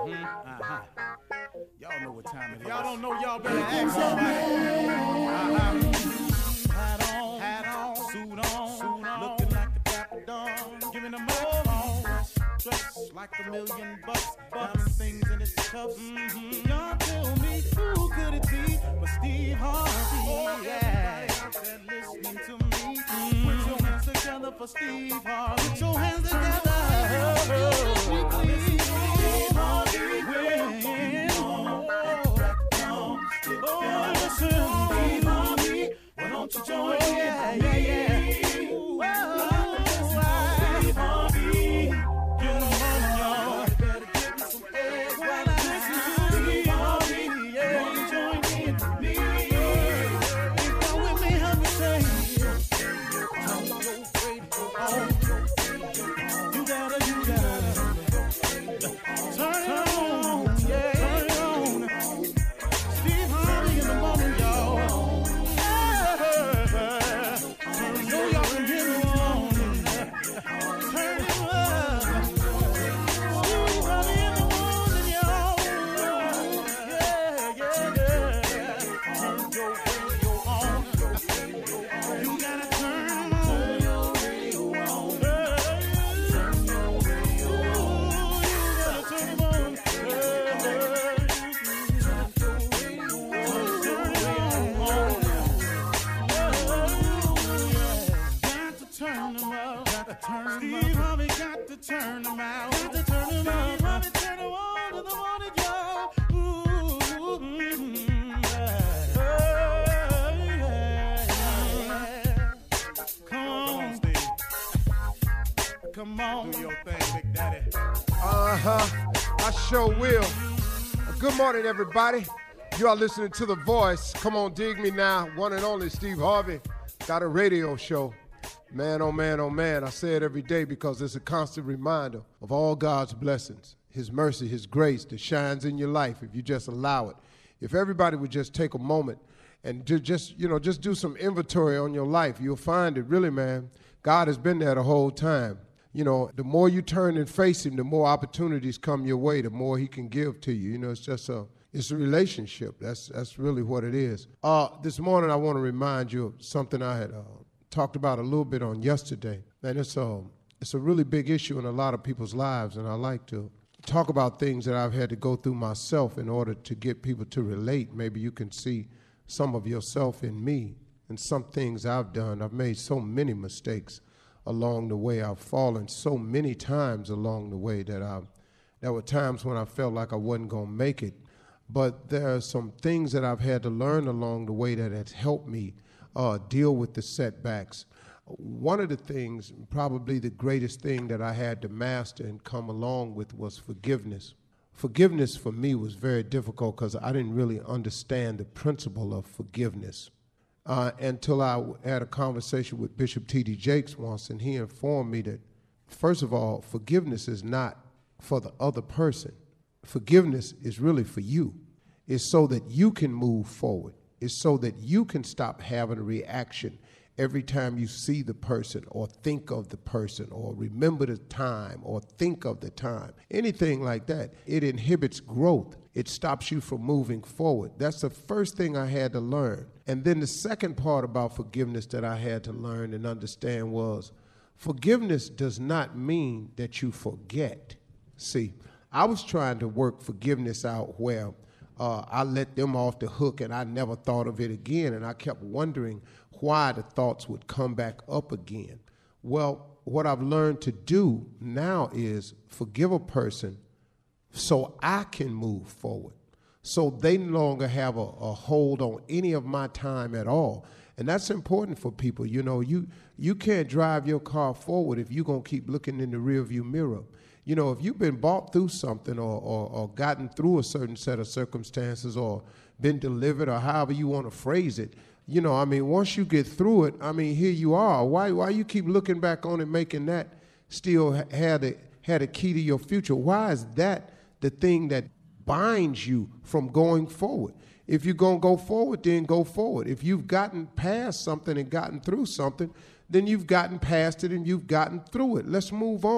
Y'all know what time it is. Y'all don't know, y'all better ask somebody. Hat on, suit on, looking like the Dapper Dawn, giving them all dressed like $1,000,000, diamond things in its cuffs. Y'all tell me who could it be but Steve Harvey? Yeah, listening to me. Put your hands together for Steve Harvey. Put your hands together. Steve Harvey. Steve Harvey. Why don't you join in? Yeah. Steve Harvey. Get on, y'all. Better give me some eggs while I listen to Steve Harvey. Yeah, join in with me. Go with me, help me say. Turn your radio on. You gotta. Turn it on, yeah. Turn it on. Steve Harvey in the morning, y'all. Turn so y'all can hear me on. Turn it up. Steve Harvey in the morning, y'all. Yeah. Turn your radio on. You gotta turn your radio on. Turn your radio on. You gotta turn it on. Steve Harvey got to turn them out. Got to turn them out. Steve Harvey turn them on in the morning, y'all. Come on, Steve. Come on. Do your thing, Big Daddy. I sure will. Good morning, everybody. You are listening to The Voice. Come on, dig me now. One and only Steve Harvey. Got a radio show. Man, oh man, oh man. I say it every day because it's a constant reminder of all God's blessings, His mercy, His grace that shines in your life if you just allow it. If everybody would just take a moment and just do some inventory on your life, you'll find it really, man. God has been there the whole time. You know, the more you turn and face Him, the more opportunities come your way, the more He can give to you. You know, it's a relationship. That's really what it is. This morning I want to remind you of something I had talked about a little bit on yesterday. And it's a really big issue in a lot of people's lives, and I like to talk about things that I've had to go through myself in order to get people to relate. Maybe you can see some of yourself in me and some things I've done. I've made so many mistakes along the way. I've fallen so many times along the way that there were times when I felt like I wasn't going to make it. But there are some things that I've had to learn along the way that has helped me deal with the setbacks. One of the things, probably the greatest thing that I had to master and come along with was forgiveness. Forgiveness for me was very difficult because I didn't really understand the principle of forgiveness until I had a conversation with Bishop T.D. Jakes once, and he informed me that, first of all, forgiveness is not for the other person. Forgiveness is really for you. It's so that you can move forward. It's so that you can stop having a reaction every time you see the person or think of the person or remember the time or think of the time. Anything like that. It inhibits growth. It stops you from moving forward. That's the first thing I had to learn. And then the second part about forgiveness that I had to learn and understand was forgiveness does not mean that you forget. See, I was trying to work forgiveness out where I let them off the hook and I never thought of it again, and I kept wondering why the thoughts would come back up again. Well, what I've learned to do now is forgive a person so I can move forward, so they no longer have a hold on any of my time at all. And that's important for people. You know, you can't drive your car forward if you're going to keep looking in the rearview mirror. You know, if you've been bought through something or gotten through a certain set of circumstances or been delivered or however you want to phrase it, you know, I mean, once you get through it, I mean, here you are. Why you keep looking back on it, making that still had a key to your future? Why is that the thing that binds you from going forward? If you're going to go forward, then go forward. If you've gotten past something and gotten through something, then you've gotten past it and you've gotten through it. Let's move on.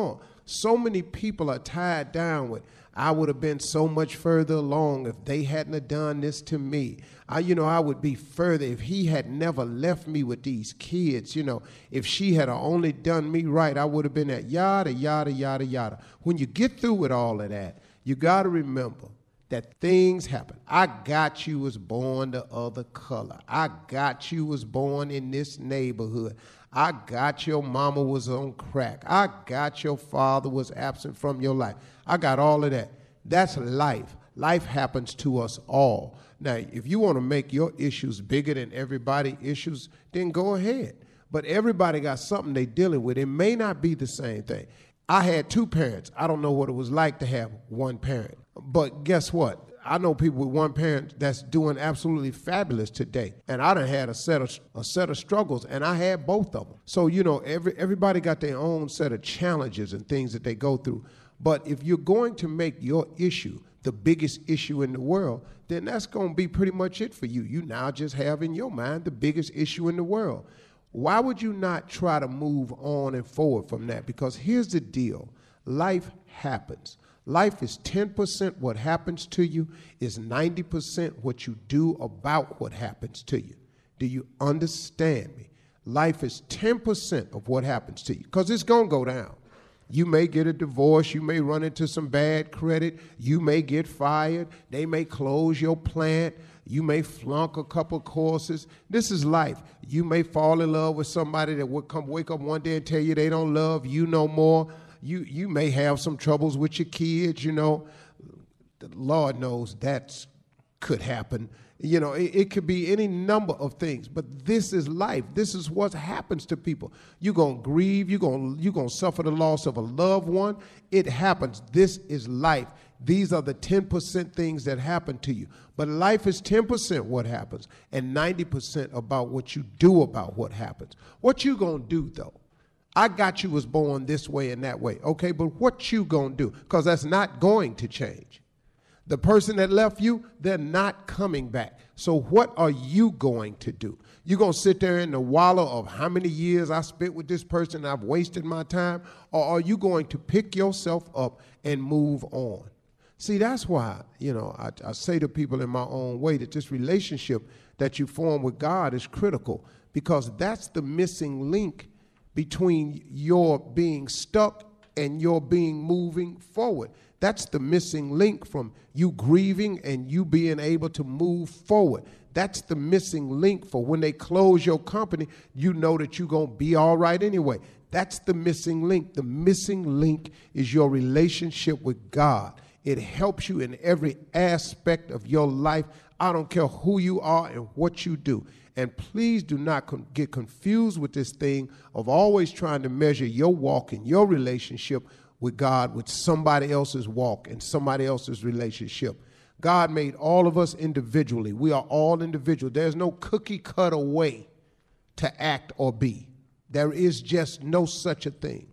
So many people are tied down with, I would have been so much further along if they hadn't have done this to me. I would be further if he had never left me with these kids. If she had only done me right, I would have been at yada, yada, yada, yada. When you get through with all of that, you got to remember that things happen. I got you was born the other color. I got you was born in this neighborhood. I got your mama was on crack. I got your father was absent from your life. I got all of that. That's life. Life happens to us all. Now, if you want to make your issues bigger than everybody's issues, then go ahead. But everybody got something they dealing with. It may not be the same thing. I had two parents. I don't know what it was like to have one parent. But guess what? I know people with one parent that's doing absolutely fabulous today. And I done had a set of struggles, and I had both of them. So, everybody got their own set of challenges and things that they go through. But if you're going to make your issue the biggest issue in the world, then that's going to be pretty much it for you. You now just have in your mind the biggest issue in the world. Why would you not try to move on and forward from that? Because here's the deal. Life happens. Life is 10% what happens to you, is 90% what you do about what happens to you. Do you understand me? Life is 10% of what happens to you, because it's going to go down. You may get a divorce. You may run into some bad credit. You may get fired. They may close your plant. You may flunk a couple courses. This is life. You may fall in love with somebody that will wake up one day and tell you they don't love you no more. You may have some troubles with your kids, The Lord knows that could happen. It could be any number of things, but this is life. This is what happens to people. You're going to grieve. You're going to suffer the loss of a loved one. It happens. This is life. These are the 10% things that happen to you. But life is 10% what happens and 90% about what you do about what happens. What you going to do, though? I got you was born this way and that way. Okay, but what you going to do? Because that's not going to change. The person that left you, they're not coming back. So what are you going to do? You going to sit there in the wallow of how many years I spent with this person, I've wasted my time? Or are you going to pick yourself up and move on? See, that's why, I say to people in my own way that this relationship that you form with God is critical, because that's the missing link between your being stuck and your being moving forward. That's the missing link from you grieving and you being able to move forward. That's the missing link for when they close your company, you know that you're going to be all right anyway. That's the missing link. The missing link is your relationship with God. It helps you in every aspect of your life. I don't care who you are and what you do. And please do not get confused with this thing of always trying to measure your walk and your relationship with God with somebody else's walk and somebody else's relationship. God made all of us individually. We are all individual. There's no cookie cutter way to act or be. There is just no such a thing.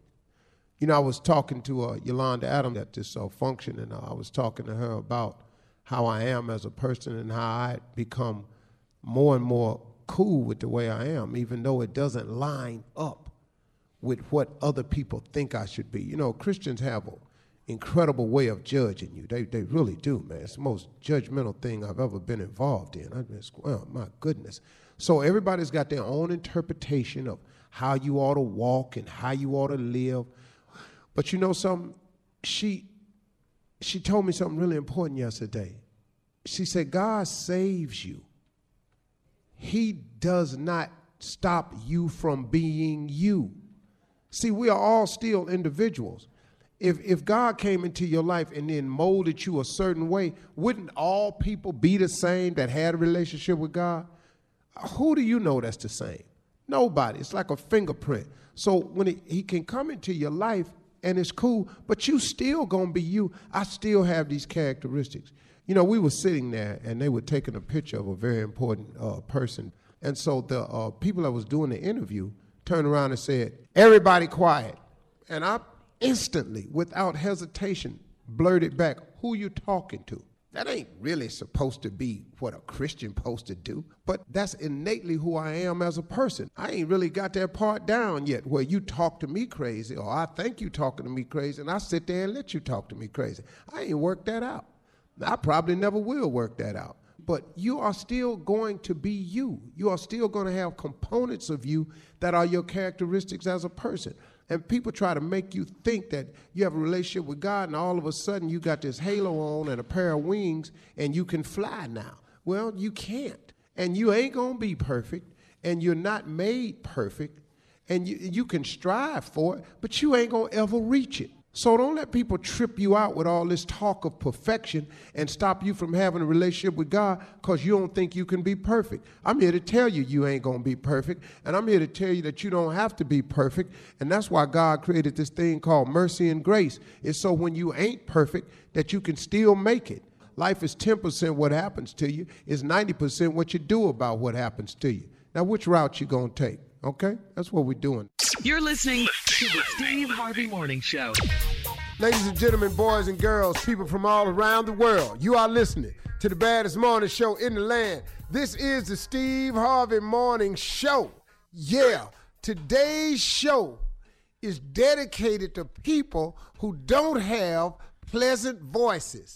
I was talking to Yolanda Adams at this function, and I was talking to her about how I am as a person and how I become more and more cool with the way I am, even though it doesn't line up with what other people think I should be. Christians have an incredible way of judging you. They really do, man. It's the most judgmental thing I've ever been involved in. Well, my goodness. So everybody's got their own interpretation of how you ought to walk and how you ought to live. But you know something? She told me something really important yesterday. She said, God saves you. He does not stop you from being you. See, we are all still individuals. If God came into your life and then molded you a certain way, wouldn't all people be the same that had a relationship with God? Who do you know that's the same? Nobody. It's like a fingerprint. So when he can come into your life and it's cool, but you still going to be you. I still have these characteristics. We were sitting there and they were taking a picture of a very important person. And so the people that was doing the interview turned around and said, "Everybody quiet." And I instantly, without hesitation, blurted back, "Who you talking to?" That ain't really supposed to be what a Christian supposed to do, but that's innately who I am as a person. I ain't really got that part down yet where you talk to me crazy or I think you talking to me crazy and I sit there and let you talk to me crazy. I ain't worked that out. I probably never will work that out. But you are still going to be you. You are still going to have components of you that are your characteristics as a person. And people try to make you think that you have a relationship with God and all of a sudden you got this halo on and a pair of wings and you can fly now. Well, you can't. And you ain't going to be perfect and you're not made perfect and you can strive for it, but you ain't going to ever reach it. So don't let people trip you out with all this talk of perfection and stop you from having a relationship with God because you don't think you can be perfect. I'm here to tell you you ain't going to be perfect, and I'm here to tell you that you don't have to be perfect, and that's why God created this thing called mercy and grace. It's so when you ain't perfect that you can still make it. Life is 10% what happens to you. It's 90% what you do about what happens to you. Now, which route you going to take? Okay? That's what we're doing. You're listening to the Steve Harvey Morning Show. Ladies and gentlemen, boys and girls, people from all around the world, you are listening to the baddest morning show in the land. This is the Steve Harvey Morning Show. Yeah, today's show is dedicated to people who don't have pleasant voices.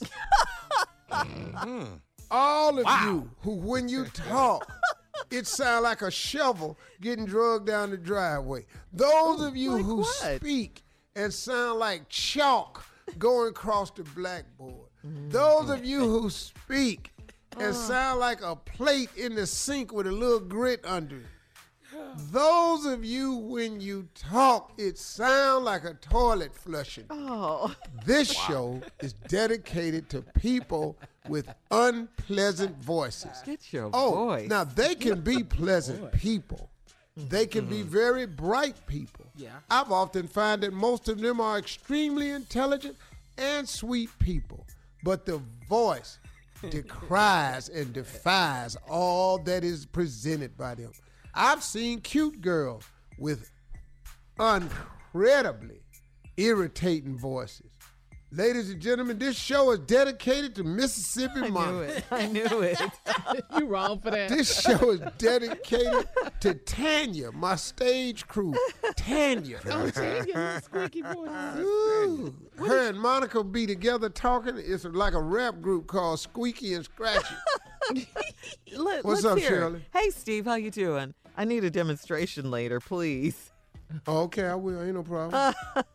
All of you who, when you talk, it sounds like a shovel getting drugged down the driveway. Those of you who speak and sound like chalk going across the blackboard. Those of you who speak and sound like a plate in the sink with a little grit under it. Those of you, when you talk, it sounds like a toilet flushing. This show is dedicated to people with unpleasant voices. Get your voice. Now they can be pleasant people. They can be very bright people. Yeah. I've often found that most of them are extremely intelligent and sweet people. But the voice decries and defies all that is presented by them. I've seen cute girls with incredibly irritating voices. Ladies and gentlemen, this show is dedicated to Mississippi Monica. I knew it. You wrong for that. This show is dedicated to Tanya, my stage crew. Tanya. Oh, Tanya, squeaky voice. Ooh. Her and Monica be together talking. It's like a rap group called Squeaky and Scratchy. What's Let's up, hear. Shirley? Hey, Steve, how you doing? I need a demonstration later, please. Okay, I will. Ain't no problem.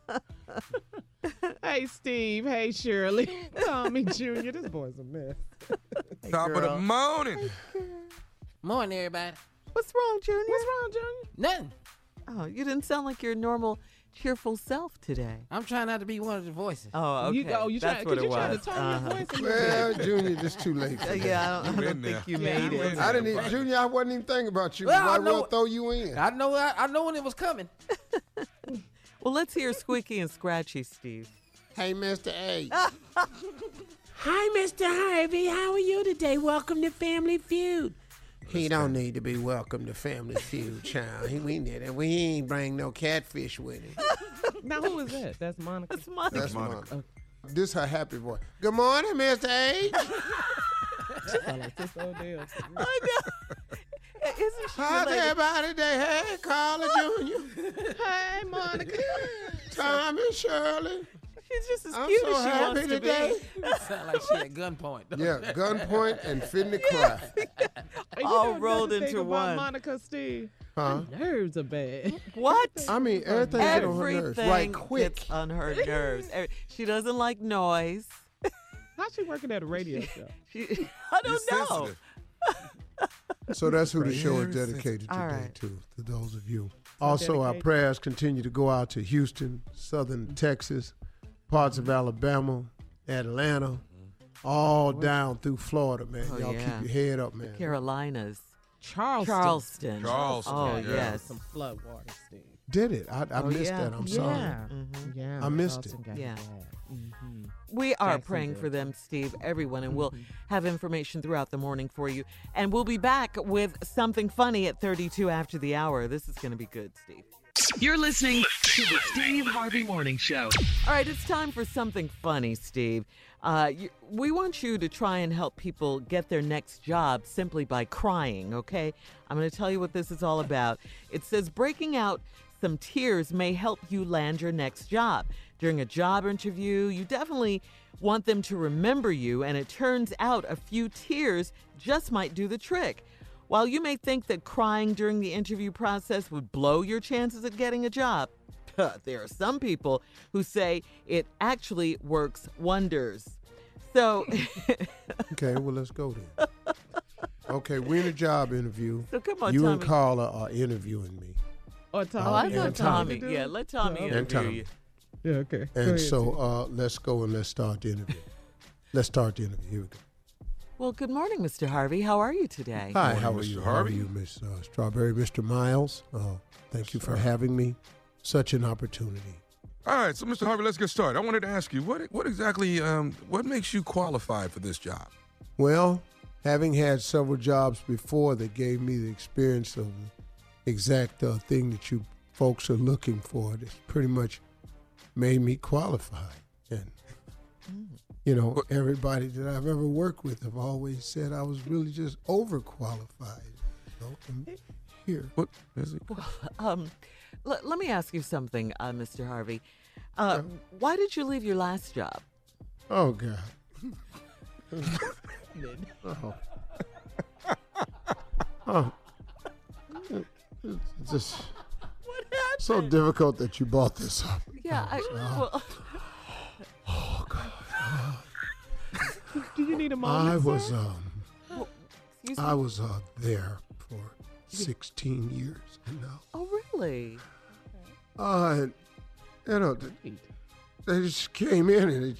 Hey, Steve. Hey, Shirley. Call me Junior. This boy's a mess. Top of the morning. Morning, everybody. What's wrong, Junior? What's wrong, Junior? Nothing. Oh, you didn't sound like your normal, cheerful self today. I'm trying not to be one of the voices. Oh, okay. You That's trying, what it you trying was. to tone your voice a little Well, bit. Junior, it's too late for that. Yeah, I don't in there. think you Yeah, made it. I didn't even, Junior, I wasn't even thinking about you. Well, Might I well know- throw you in. I know when it was coming. Well, let's hear Squeaky and Scratchy, Steve. Hey, Mr. A. Hi, Mr. Harvey. How are you today? Welcome to Family Feud. He don't need to be welcome to Family Feud, child. We ain't bring no catfish with him. Now, who is that? That's Monica. That's Monica. That's Monica. This her happy voice. Good morning, Mr. A. I like this old damn. I know. Isn't she How's related? everybody today? Hey, Carla Jr. Hey, Monica. Tommy, Shirley. She's just as I'm cute so as she happy wants to today. Sound like she at gunpoint. Yeah, gunpoint and finna cry. Hey, All know rolled the thing into about one. Monica, Steve. Huh? Nerves are bad. be. What? I mean, everything get on her nerves. Everything Right quick. gets on her nerves. She doesn't like noise. How's she working at a radio show? I don't You're know. sensitive. So that's who the show is Very dedicated All today right. to those of you. Also, our dedicated. prayers continue to go out to Houston, Southern Texas, parts of Alabama, Atlanta, all down through Florida, man. Oh, Y'all yeah. keep your head up, man. Carolinas. Charleston. Charleston, Oh, yeah. yes. Some flood water, Steve. Did it? I missed yeah. that. I'm sorry. Yeah. I missed Charleston it. got Yeah. bad. Mm-hmm. We are Jackson, praying for Georgia. them, Steve, everyone, and we'll have information throughout the morning for you. And we'll be back with something funny at 32 after the hour. This is going to be good, Steve. You're listening to the Steve Harvey Morning Show. All right, it's time for something funny, Steve. We want you to try and help people get their next job simply by crying, okay? I'm going to tell you what this is all about. It says breaking out some tears may help you land your next job. During a job interview, you definitely want them to remember you, and it turns out a few tears just might do the trick. While you may think that crying during the interview process would blow your chances of getting a job, there are some people who say it actually works wonders. So, Okay, well, let's go then. Okay, we're in a job interview. So come on, you Tommy. and Carla are interviewing me. Or Tommy. I and thought Tommy. Tommy. Yeah, let Tommy Yeah, interview Tommy. you. Yeah, okay. Go And ahead, so let's go and let's start the interview. Let's start the interview. Here we go. Well, good morning, Mr. Harvey. How are you today? Hi, morning, how are Mr. you? Harvey. How are you, Miss Strawberry? Mr. Miles, thank you for having me. Such an opportunity. All right, so Mr. Harvey, let's get started. I wanted to ask you, what exactly, what makes you qualified for this job? Well, having had several jobs before that gave me the experience of the exact thing that you folks are looking for, that's pretty much made me qualified. And, you know, everybody that I've ever worked with have always said I was really just overqualified. You know, and here. What is it? Let me ask you something, Mr. Harvey. Why did you leave your last job? Oh, God. Oh. Oh. It's just so difficult that you brought this up. Yeah, well, Do you need a I moment, was sir? excuse me. I was there for 16 years now. Oh, really? And, you know, they just came in and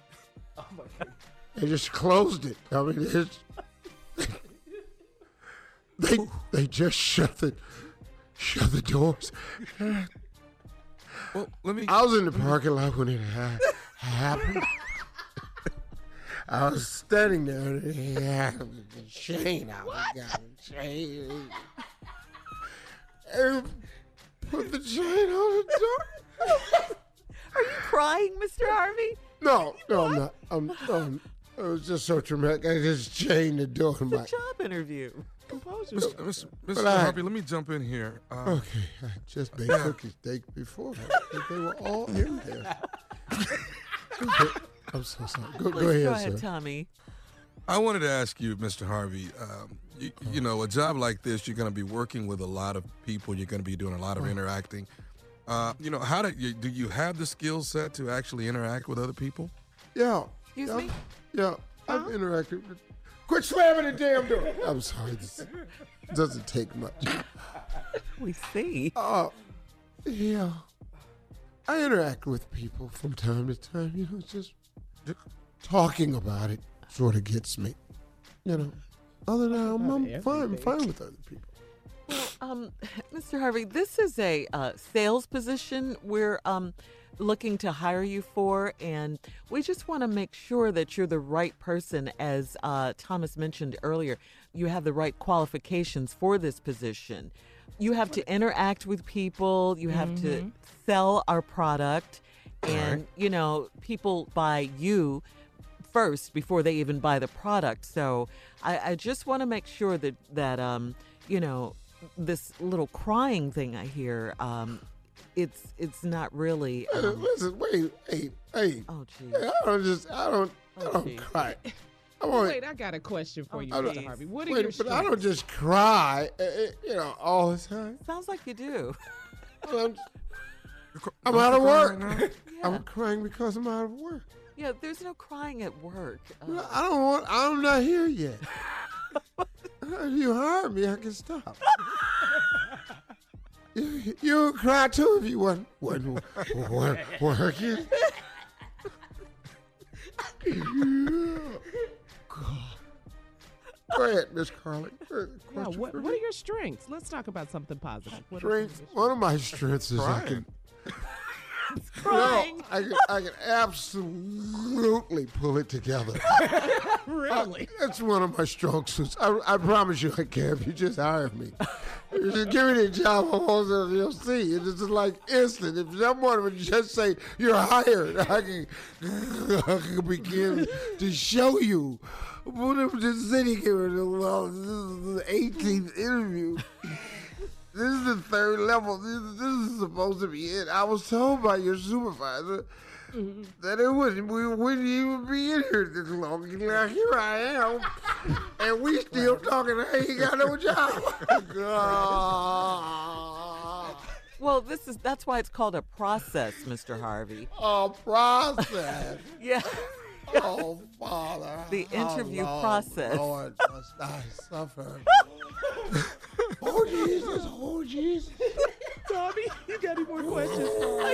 they just closed it. I mean, they just shut the doors. Well, let me. I was in the parking lot when it happened. I was standing there and it happened with the chain out. Got the chain. And put the chain on the door. Are you crying, Mr. Harvey? No, I'm not. It was just so traumatic. I just chained the door. It's a job interview. Composure. Mr. But I- Harvey, let me jump in here. Okay, I just baked cookies the day before. They were all in there. I'm so sorry. Go Go ahead, ahead, sir. Tommy. I wanted to ask you, Mr. Harvey, you know, a job like this, you're going to be working with a lot of people. You're going to be doing a lot of interacting. You know, how do you have the skill set to actually interact with other people? Yeah. Excuse yeah, me? Yeah, I've interacted with. Quit slamming the damn door. I'm sorry. This doesn't take much. We see. Yeah. I interact with people from time to time. You know, just talking about it sort of gets me. You know, other than that, I'm fine with other people. Mr. Harvey, this is a sales position we're looking to hire you for, and we just want to make sure that you're the right person. As Thomas mentioned earlier, you have the right qualifications for this position. You have to interact with people. You have to sell our product, and you know, people buy you first before they even buy the product. So I just want to make sure that you know, this little crying thing I hear, it's not really. Listen, wait, hey. Oh, geez. Hey, I don't geez. cry. I want. Wait, I got a question for you, I Mr. don't- Harvey. What are your Wait, but I don't strengths? just cry, you know, all the time. Sounds like you do. I'm out of work. Right now? Yeah. I'm crying because I'm out of work. Yeah, there's no crying at work. I'm not here yet. If you hire me, I can stop. You would cry too if you wasn't working. Go ahead, Miss Carly. Yeah, what are your strengths? Let's talk about something positive. What are Strengths. some of One of my strengths is I Crying. can. trying. No, I can absolutely pull it together. Really? That's one of my strong suits. I promise you I can if you just hire me. You just give me the job, you'll see. It's just like instant. If someone would just say, you're hired, I can begin to show you. But I'm just sitting here, well, this is the 18th interview. This is the third level. This is supposed to be it. I was told by your supervisor that we wouldn't even be in here this long. Now here I am, and we still talking. I ain't got no job. Well, that's why it's called a process, Mr. Harvey. A process. Yeah. Oh, Father. The interview Lord, process. Lord, must I suffer. Oh, Jesus. Oh, Jesus. Tommy, you got any more questions?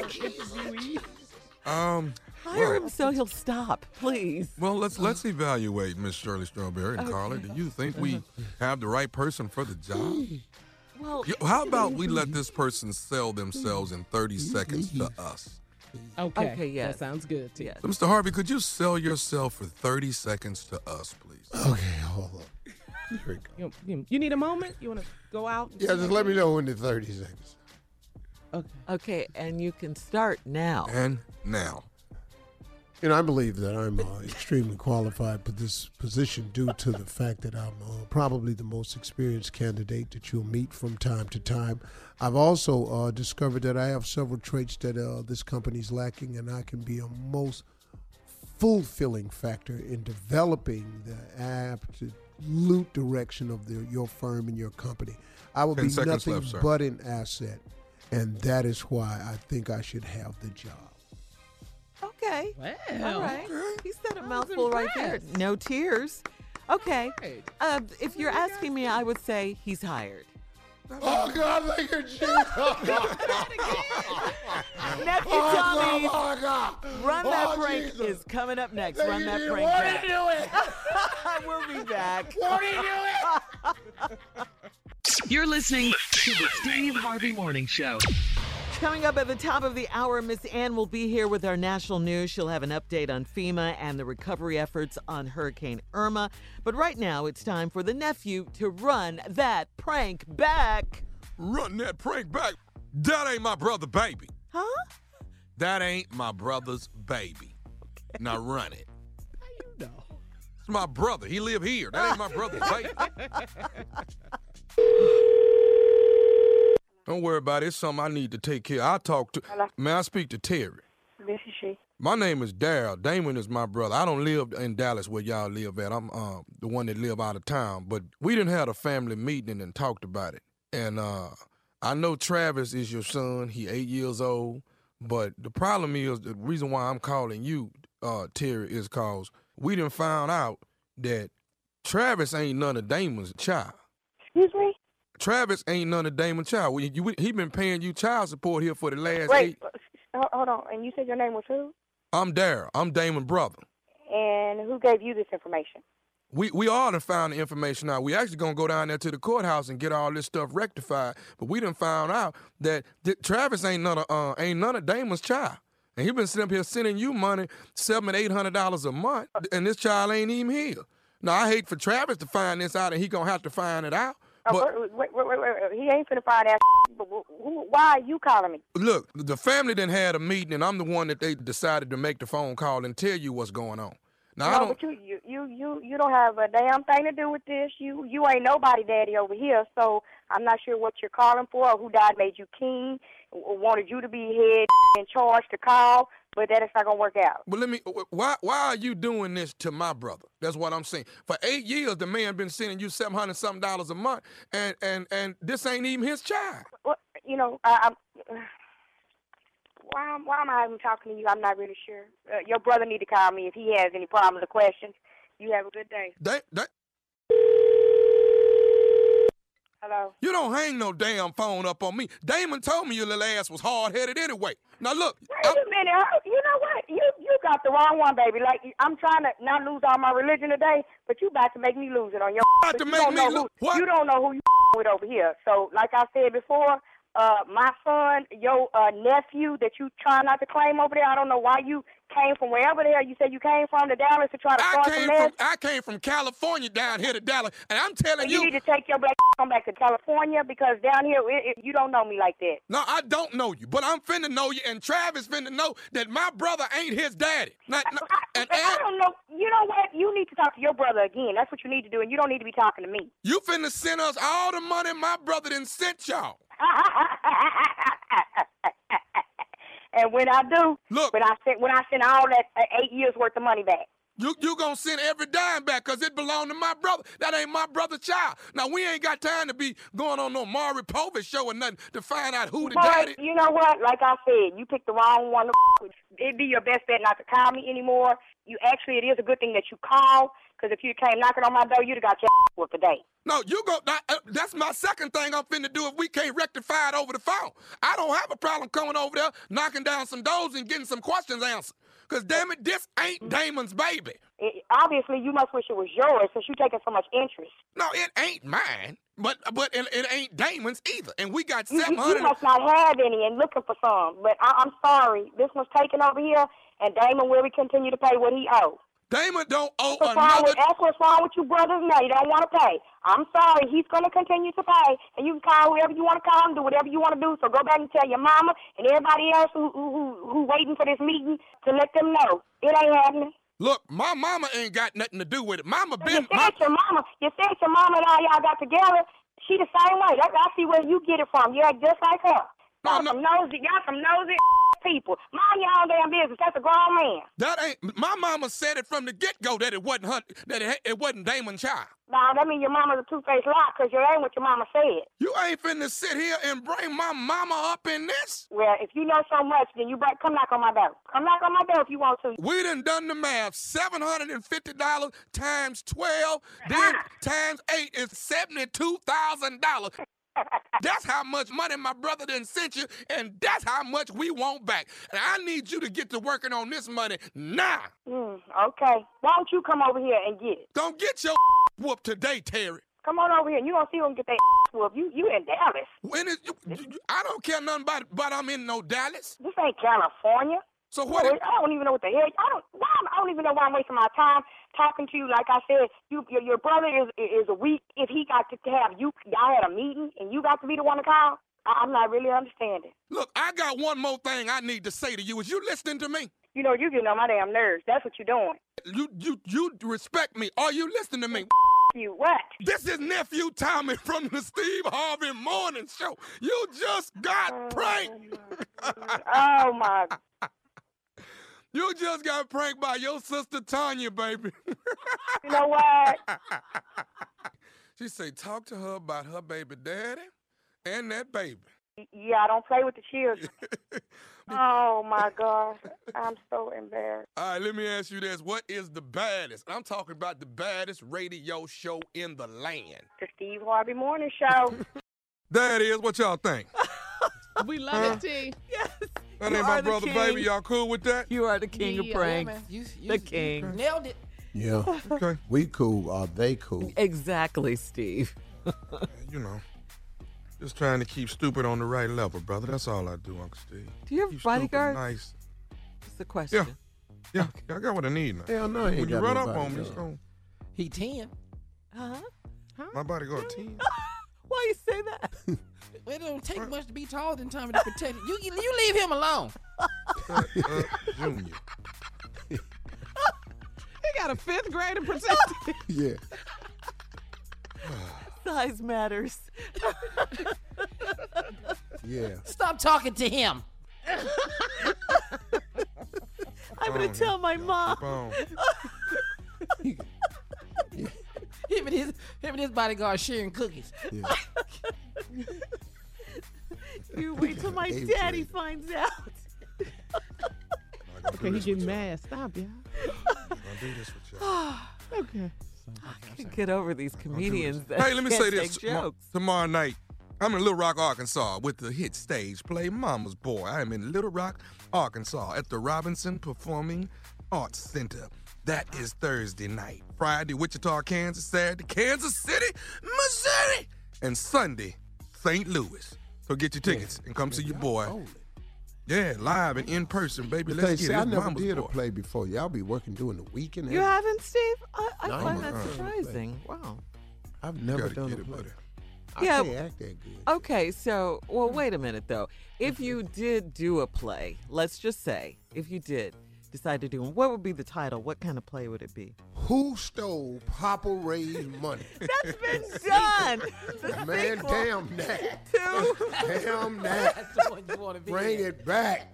Hire him so he'll stop, please. Well, let's evaluate Miss Shirley Strawberry and Carla. Do you think we have the right person for the job? Well, How about we let this person sell themselves in 30 seconds to us? Okay, yes. That sounds good, too. Yes. So, Mr. Harvey, could you sell yourself for 30 seconds to us, please? Okay, hold on. Here we go. You need a moment? You want to go out? Yeah, just let me know when the 30 seconds. Okay, and you can start now. And now. You know, I believe that I'm extremely qualified for this position due to the fact that I'm probably the most experienced candidate that you'll meet from time to time. I've also discovered that I have several traits that this company's lacking, and I can be a most fulfilling factor in developing the absolute direction of your firm and your company. I will 10 be seconds nothing left, sir. but an asset, and that is why I think I should have the job. Okay. Well, All right. He said a I was mouthful right there. impressed. No tears. Okay. Right. If you're asking me, I would say he's hired. Oh, God, look at you. Nephew Tommy, Oh, God. Run That Oh, Prank Jesus. is coming up next. Look Run at That you. Prank What back. are you doing? We'll be back. What are you doing? You're listening to the Steve Harvey Morning Show. Coming up at the top of the hour, Miss Ann will be here with our national news. She'll have an update on FEMA and the recovery efforts on Hurricane Irma. But right now, it's time for the nephew to run that prank back. Run that prank back. That ain't my brother, baby. Huh? That ain't my brother's baby. Now run it. How you know? It's my brother. He live here. That ain't my brother's baby. Don't worry about it. It's something I need to take care of. I'll talk to. Hello? May I speak to Terry? This is she. My name is Daryl. Damon is my brother. I don't live in Dallas where y'all live at. I'm the one that live out of town. But we didn't have a family meeting and talked about it. And I know Travis is your son. He 8 years old. But the problem is, the reason why I'm calling you, Terry, is because we done found out that Travis ain't none of Damon's child. Excuse me? Travis ain't none of Damon's child. He been paying you child support here for the last Wait, 8. hold on. And you said your name was who? I'm Daryl. I'm Damon's brother. And who gave you this information? We all done found the information out. We actually gonna go down there to the courthouse and get all this stuff rectified. But we done found out that Travis ain't none of Damon's child. And he been sitting up here sending you money, $700 to $800 a month, and this child ain't even here. Now I hate for Travis to find this out, and he gonna have to find it out. But Wait. He ain't finna find that. But why are you calling me? look, the family done had a meeting, and I'm the one that they decided to make the phone call and tell you what's going on. Now I No, don't. but you don't have a damn thing to do with this. You ain't nobody daddy over here, so I'm not sure what you're calling for or who died made you king or wanted you to be head in charge to call, but that is not gonna work out. But why are you doing this to my brother? That's what I'm saying. For 8 years, the man been sending you $700 something a month, and this ain't even his child. Well, why am I even talking to you? I'm not really sure. Your brother need to call me if he has any problems or questions. You have a good day. Hello? You don't hang no damn phone up on me. Damon told me your little ass was hard-headed anyway. Now look. Wait a minute. You know what? You got the wrong one, baby. Like, I'm trying to not lose all my religion today, but you about to make me lose it on your. About to make me lose. What? You don't know who you with over here. So, like I said before, my son, your nephew that you try not to claim over there. I don't know why you came from wherever the hell you said you came from to Dallas to try to start some mess. I came from California down here to Dallas, and I'm telling you need to take your black come back to California because down here you don't know me like that. No, I don't know you, but I'm finna know you, and Travis finna know that my brother ain't his daddy. I don't know. You know what? You need to talk to your brother again. That's what you need to do, and you don't need to be talking to me. You finna send us all the money my brother done sent y'all. And when I do, look, when I send all that 8 years worth of money back. You gonna send every dime back because it belonged to my brother. That ain't my brother's child. Now, we ain't got time to be going on no Maury Povich show or nothing to find out who the daddy. You know what? Like I said, you picked the wrong one to with. It'd be your best bet not to call me anymore. It is a good thing that you call, because if you came knocking on my door, you'd have got your whooped today. No, that's my second thing I'm finna do if we can't rectify it over the phone. I don't have a problem coming over there, knocking down some doors and getting some questions answered. Because, damn it, this ain't Damon's baby. Obviously, you must wish it was yours since you're taking so much interest. No, it ain't mine, but it ain't Damon's either. And we got 700. You must not have any and looking for some. But I'm sorry. This one's taken over here, and Damon will continue to pay what he owes. Damon don't owe another. That's what's wrong with you brothers now. You don't want to pay. I'm sorry. He's going to continue to pay, and you can call whoever you want to call and do whatever you want to do. So go back and tell your mama and everybody else who waiting for this meeting to let them know it ain't happening. Look, my mama ain't got nothing to do with it. Mama been. You said your mama and all y'all got together. She the same way. I see where you get it from. You act just like her. Y'all some nosy people. Mind your own damn business. That's a grown man. That ain't. My mama said it from the get-go that it wasn't her, it wasn't Damon's child. Nah, that means your mama's a two-faced lie because you ain't what your mama said. You ain't finna sit here and bring my mama up in this. Well, if you know so much, then come knock on my door. Come knock on my door if you want to. We done the math. $750 times 12, then times 8 is $72,000. That's how much money my brother done sent you, and that's how much we want back. And I need you to get to working on this money now. Okay. Why don't you come over here and get it? Don't get your whooped today, Terry. Come on over here, and you don't see him get that whooped. You in Dallas. When is I don't care nothing about I'm in no Dallas. This ain't California. So what? I don't even know what the hell. I don't even know why I'm wasting my time talking to you. Like I said, your brother is a weak. If he got to have y'all had a meeting and you got to be the one to call, I'm not really understanding. Look, I got one more thing I need to say to you. Is you listening to me? You know, you getting on my damn nerves. That's what you're doing. You respect me. Are you listening to me? You what? This is Nephew Tommy from the Steve Harvey Morning Show. You just got pranked. Oh, my God. You just got pranked by your sister Tanya, baby. You know what? She say, talk to her about her baby daddy and that baby. Yeah, I don't play with the children. Oh, my gosh. I'm so embarrassed. All right, let me ask you this. What is the baddest? I'm talking about the baddest radio show in the land. The Steve Harvey Morning Show. That is. What y'all think? We love it, T. Yes. That ain't my brother, baby. Y'all cool with that? You are the king of pranks. You the king. Nailed it. Yeah. Okay. We cool. Are they cool? Exactly, Steve. You know, just trying to keep stupid on the right level, brother. That's all I do, Uncle Steve. Do you have keep bodyguards? Nice. That's the question. Yeah, I got what I need now. Hell no, he ain't when you got run no up on me, bodyguard. it's going He 10. my bodyguard 10. Why you say that? Well, it don't take much to be taller than Tommy to protect it. You leave him alone. Junior. He got a 5th grader protected. Yeah. Size matters. Yeah. Stop talking to him. I'm going to tell my mom. Keep on. Him and his bodyguard sharing cookies. Yeah. You wait till my Eighth daddy grade. finds out. Okay, he getting mad. Stop, y'all. I'm gonna do this with y'all. Okay. I can't get over these comedians that Hey, let me can't say this. take jokes. Tomorrow night, I'm in Little Rock, Arkansas with the hit stage play Mama's Boy. I am in Little Rock, Arkansas at the Robinson Performing Arts Center. That is Thursday night. Friday, Wichita, Kansas. Saturday, Kansas City, Missouri. And Sunday, St. Louis. So get your tickets and come see your boy. Yeah, live and in person, baby. Let's get it. I never Mama's did a boy. play before. Y'all be working during the weekend. You haven't, Steve? I No, find that surprising. Wow. I've never gotta done get a it, play. buddy. I Yeah. can't act that good. Okay, so, well, wait a minute, though. If you did do a play, let's just say, if you did decide to do one, what would be the title? What kind of play would it be? Who stole Papa Ray's money? That's been done. The Man, sequel damn that. to- Damn that. That's the one you want to be Bring in. it back.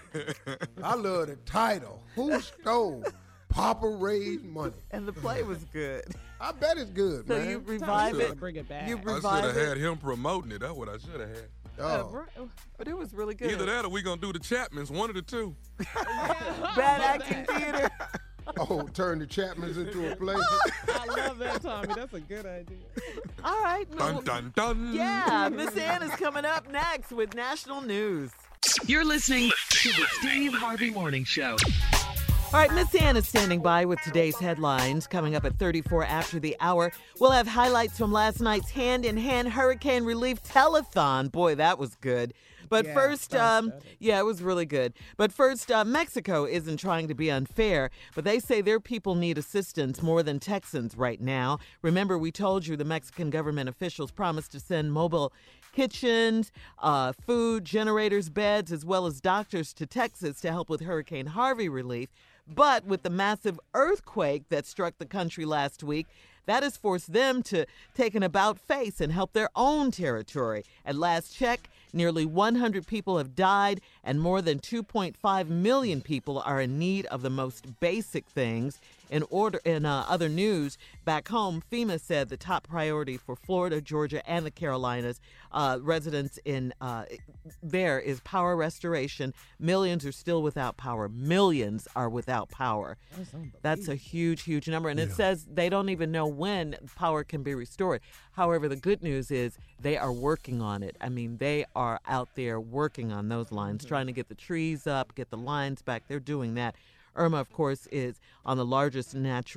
I love the title. Who stole Papa Ray's money? And the play was good. I bet it's good, So man. you revive Gotta it. bring it back. You I should revive have had it. him promoting it. That's what I should have had. Oh. But it was really good. Either that or we gonna do the Chapmans, one of the two. Bad acting theater. Oh, turn the Chapmans into a play. I love that, Tommy. That's a good idea. All right. Dun dun dun. Yeah, Miss Ann is coming up next with national news. You're listening to the Steve Harvey Morning Show. All right, Miss Ann is standing by with today's headlines. Coming up at 34 after the hour, we'll have highlights from last night's hand-in-hand hurricane relief telethon. Boy, that was good. But Yeah, first, sounds better. yeah, it was really good. But first, Mexico isn't trying to be unfair, but they say their people need assistance more than Texans right now. Remember, we told you the Mexican government officials promised to send mobile kitchens, food, generators, beds, as well as doctors to Texas to help with Hurricane Harvey relief. But with the massive earthquake that struck the country last week, that has forced them to take an about face and help their own territory. At last check, nearly 100 people have died, and more than 2.5 million people are in need of the most basic things. In other news, back home, FEMA said the top priority for Florida, Georgia, and the Carolinas residents in there is power restoration. Millions are still without power. Millions are without power. That's a huge, huge number. And it says they don't even know when power can be restored. However, the good news is they are working on it. I mean, they are out there working on those lines, trying to get the trees up, get the lines back. They're doing that. Irma, of course, is one of the largest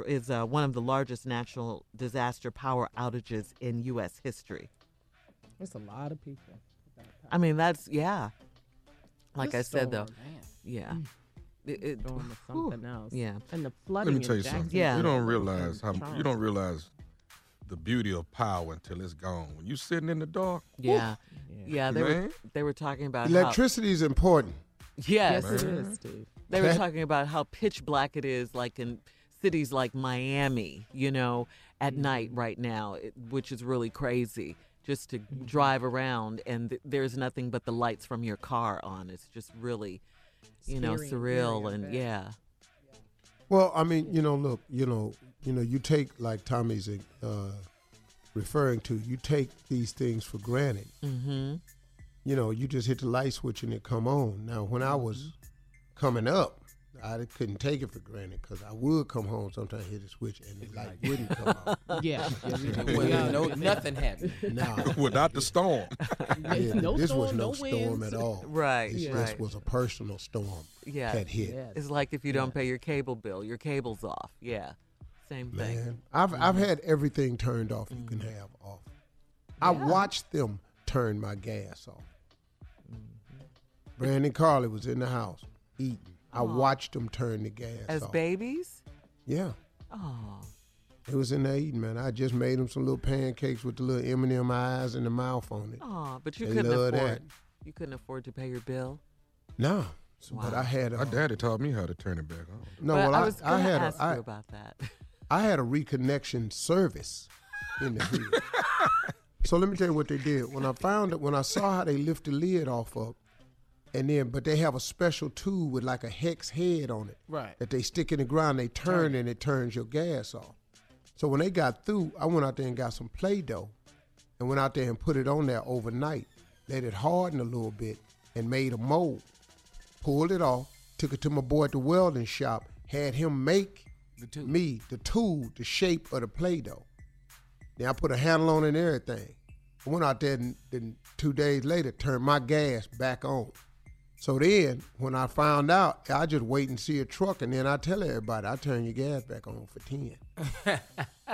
natural disaster power outages in U.S. history. There's a lot of people. I mean, that's, yeah. Like I This said, though, storm, yeah. Going to something else. Yeah. And the Let flooding me tell you in something. Jacksonville. Yeah. You don't realize and you don't realize the beauty of power until it's gone. When you sitting in the dark, Yeah. Yeah, Man. they were talking about Electricity is important. how, yes, Yes, it is, Steve. they were talking about how pitch black it is, like in cities like Miami, at night right now, which is really crazy. Just to drive around and there's nothing but the lights from your car on. It's just really, surreal and yeah. Well, I mean, look, you take, like Tommy's referring to, you take these things for granted. Mm-hmm. You just hit the light switch and it come on. Now, when I was coming up, I couldn't take it for granted because I would come home sometimes, hit the switch, and the light wouldn't come on. Yeah. Well, no, nothing happened. Now, without the storm. yeah, No this was storm, no no storm winds. at all. Right, This right. was a personal storm Yeah. that hit. Yes. It's like if you don't pay your cable bill, your cable's off. Yeah. Same thing. Man, I've had everything turned off you can have off. I watched them turn my gas off. Brandon Carley was in the house eating. I watched them turn the gas As off. babies? Yeah. Oh. It was in there eating, man. I just made them some little pancakes with the little M&M eyes and the mouth on it. Oh, but you They couldn't love afford. that. You couldn't afford to pay your bill. No. But I had My daddy taught me how to turn it back on. no. But Well, I was going to had ask a, you about that. I had a reconnection service in the hood. So let me tell you what they did. When I saw how they lift the lid off of, but they have a special tool with like a hex head on it. Right. That they stick in the ground, they turn and it turns your gas off. So when they got through, I went out there and got some Play-Doh and went out there and put it on there overnight, let it harden a little bit and made a mold. Pulled it off, took it to my boy at the welding shop, had him make me the tool, the shape of the Play-Doh. Then I put a handle on it and everything. I went out there and then 2 days later turned my gas back on. So then, when I found out, I just wait and see a truck, and then I tell everybody, I turn your gas back on for 10.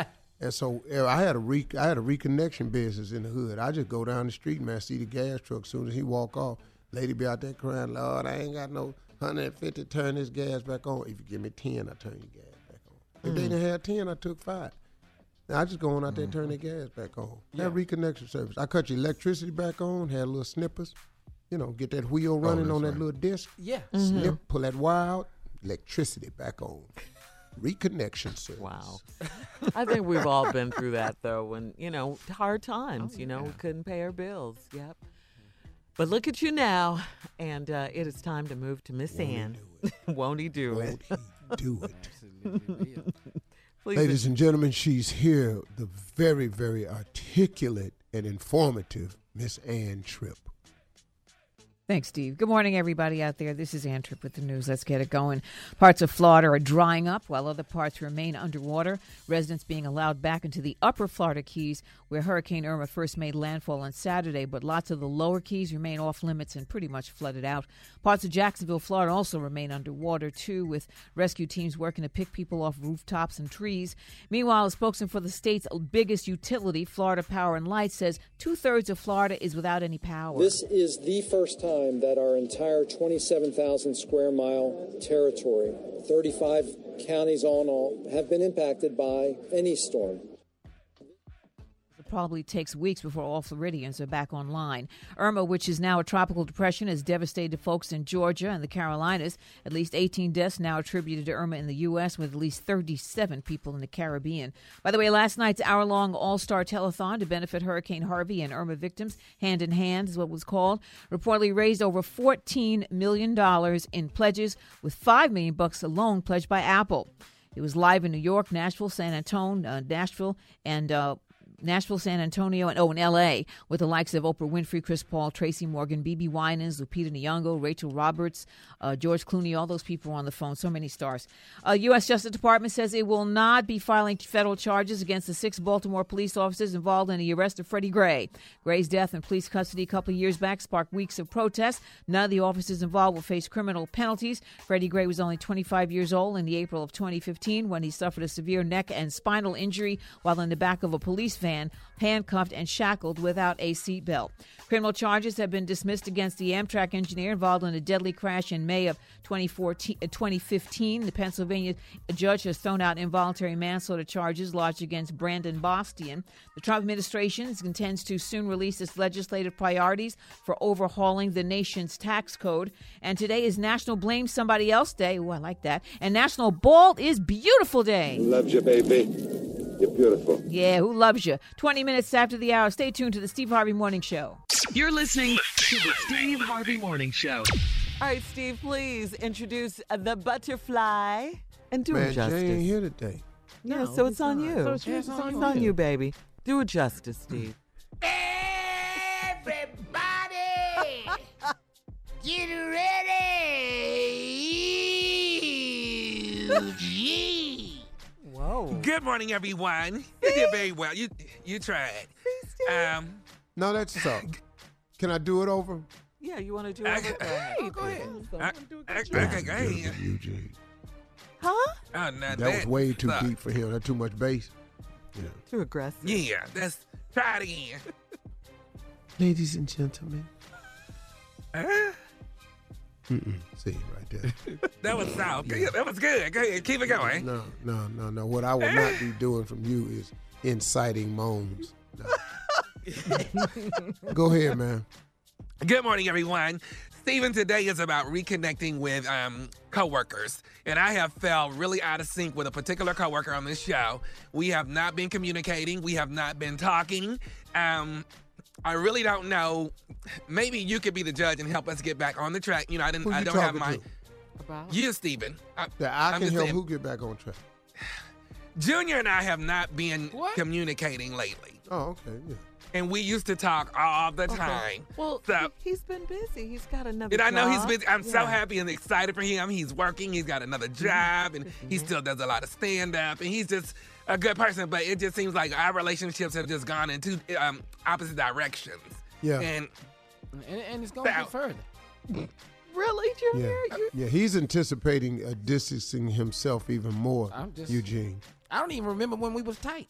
And so I had a reconnection business in the hood. I just go down the street, man, see the gas truck. As soon as he walk off, lady be out there crying, Lord, I ain't got no 150, turn this gas back on. If you give me 10, I turn your gas back on. If they didn't have 10, I took 5. Now, I just go on out there and turn the gas back on. That reconnection service. I cut your electricity back on, had little snippers, get that wheel running on that little disc. Yeah. Snip, pull that wire out, electricity back on. Reconnection service. Wow. I think we've all been through that, though, when, hard times, we couldn't pay our bills. Yep. But look at you now, and it is time to move to Miss Ann. Won't he do it? Won't he do it? Please. Ladies and gentlemen, she's here, the very, very articulate and informative Miss Ann Tripp. Thanks, Steve. Good morning, everybody out there. This is Ann Tripp with the news. Let's get it going. Parts of Florida are drying up while other parts remain underwater. Residents being allowed back into the upper Florida Keys where Hurricane Irma first made landfall on Saturday, but lots of the lower Keys remain off limits and pretty much flooded out. Parts of Jacksonville, Florida also remain underwater, too, with rescue teams working to pick people off rooftops and trees. Meanwhile, a spokesman for the state's biggest utility, Florida Power and Light, says 2/3 of Florida is without any power. This is the first time that our entire 27,000 square mile territory, 35 counties all in all, have been impacted by any storm. It probably takes weeks before all Floridians are back online. Irma, which is now a tropical depression, has devastated folks in Georgia and the Carolinas. At least 18 deaths now attributed to Irma in the U.S., with at least 37 people in the Caribbean. By the way, last night's hour-long all-star telethon to benefit Hurricane Harvey and Irma victims, Hand in Hand is what it was called, reportedly raised over $14 million in pledges, with $5 million alone pledged by Apple. It was live in New York, Nashville, San Antonio, San Antonio, and L.A., with the likes of Oprah Winfrey, Chris Paul, Tracy Morgan, BB Winans, Lupita Nyong'o, Rachel Roberts, George Clooney, all those people were on the phone, so many stars. U.S. Justice Department says it will not be filing federal charges against the 6 Baltimore police officers involved in the arrest of Freddie Gray. Gray's death in police custody a couple of years back sparked weeks of protests. None of the officers involved will face criminal penalties. Freddie Gray was only 25 years old in April of 2015 when he suffered a severe neck and spinal injury while in the back of a police van, handcuffed and shackled without a seatbelt. Criminal charges have been dismissed against the Amtrak engineer involved in a deadly crash in May of 2015. The Pennsylvania judge has thrown out involuntary manslaughter charges lodged against Brandon Bostian. The Trump administration intends to soon release its legislative priorities for overhauling the nation's tax code. And today is National Blame Somebody Else Day. Ooh, I like that. And National Bald is Beautiful Day. Loves you, baby. You're beautiful. Yeah, who loves you? 20 minutes after the hour. Stay tuned to the Steve Harvey Morning Show. You're listening to the Steve Harvey Morning Show. All right, Steve, please introduce the butterfly and do it Man, justice. Jay ain't here today. Yeah, so it's on you. So it's on you, baby. Do it justice, Steve. Everybody, get ready. Whoa. Good morning, everyone. You did very well. You tried. No, that's so. Can I do it over? Yeah, you want to do it? Go ahead. Okay. Eugene. Huh? Oh, no, That was way too deep for him. That's too much bass. Yeah. Too aggressive. Yeah, try it again. Ladies and gentlemen. See, right there. That was soft. That was good. Go ahead. Keep it going. No. What I will not be doing from you is inciting moans. No. Go ahead, man. Good morning, everyone. Stephen, today is about reconnecting with coworkers. And I have felt really out of sync with a particular coworker on this show. We have not been communicating. We have not been talking. I really don't know. Maybe you could be the judge and help us get back on the track. You know, I don't have my. About? You, Stephen. I can help who get back on track. Junior and I have not been communicating lately. Oh, okay, yeah. And we used to talk all the time. Well, so, he's been busy. He's got another and I know he's job. busy. I'm so happy and excited for him. He's working. He's got another job, and he still does a lot of stand-up, and he's just a good person. But it just seems like our relationships have just gone in two opposite directions. Yeah. And it's going to further. Really, Junior? Yeah, he's anticipating distancing himself even more, Eugene. I don't even remember when we was tight.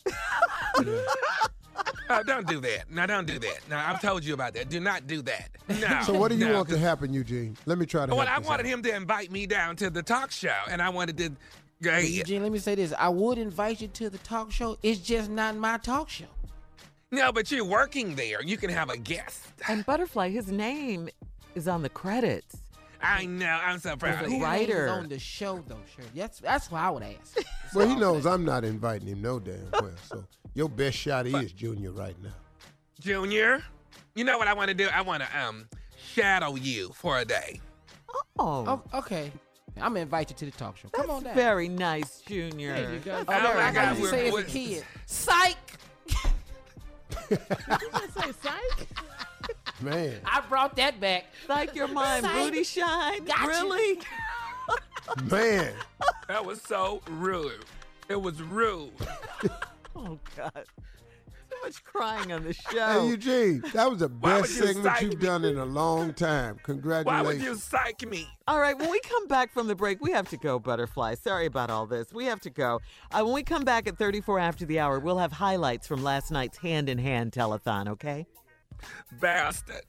Don't do that. No, don't do that. No, I've told you about that. Do not do that. No. So what do you want to happen, Eugene? Let me try to Well, help I this wanted out. him to invite me down to the talk show, and I wanted to... Well, Eugene, let me say this. I would invite you to the talk show. It's just not my talk show. No, but you're working there. You can have a guest. And Butterfly, his name is on the credits. I know. I'm so proud of He's a you. writer. On the show, though, Shirley. That's what I would ask. Well, he knows I'm not inviting him no damn well. So your best shot is Junior right now. Junior, you know what I want to do? I want to shadow you for a day. Oh. Okay. I'm going to invite you to the talk show. Come on down. Very nice, Junior. There you go. Oh, my God. I used to say as a kid, psych! You just say psych? Man. I brought that back. Psych your mind, Psych. booty shine. Gotcha. Really? Man. That was so rude. It was rude. Oh, God. So much crying on the Hey, show. Eugene, that was the Why best would you segment psych you've me? done in a long time. Why Congratulations. would you psych me? All right, when we come back from the break, we have to go, Butterfly. Sorry about all this. We have to go. When we come back at 34 after the hour, we'll have highlights from last night's hand-in-hand telethon, okay? Bastard.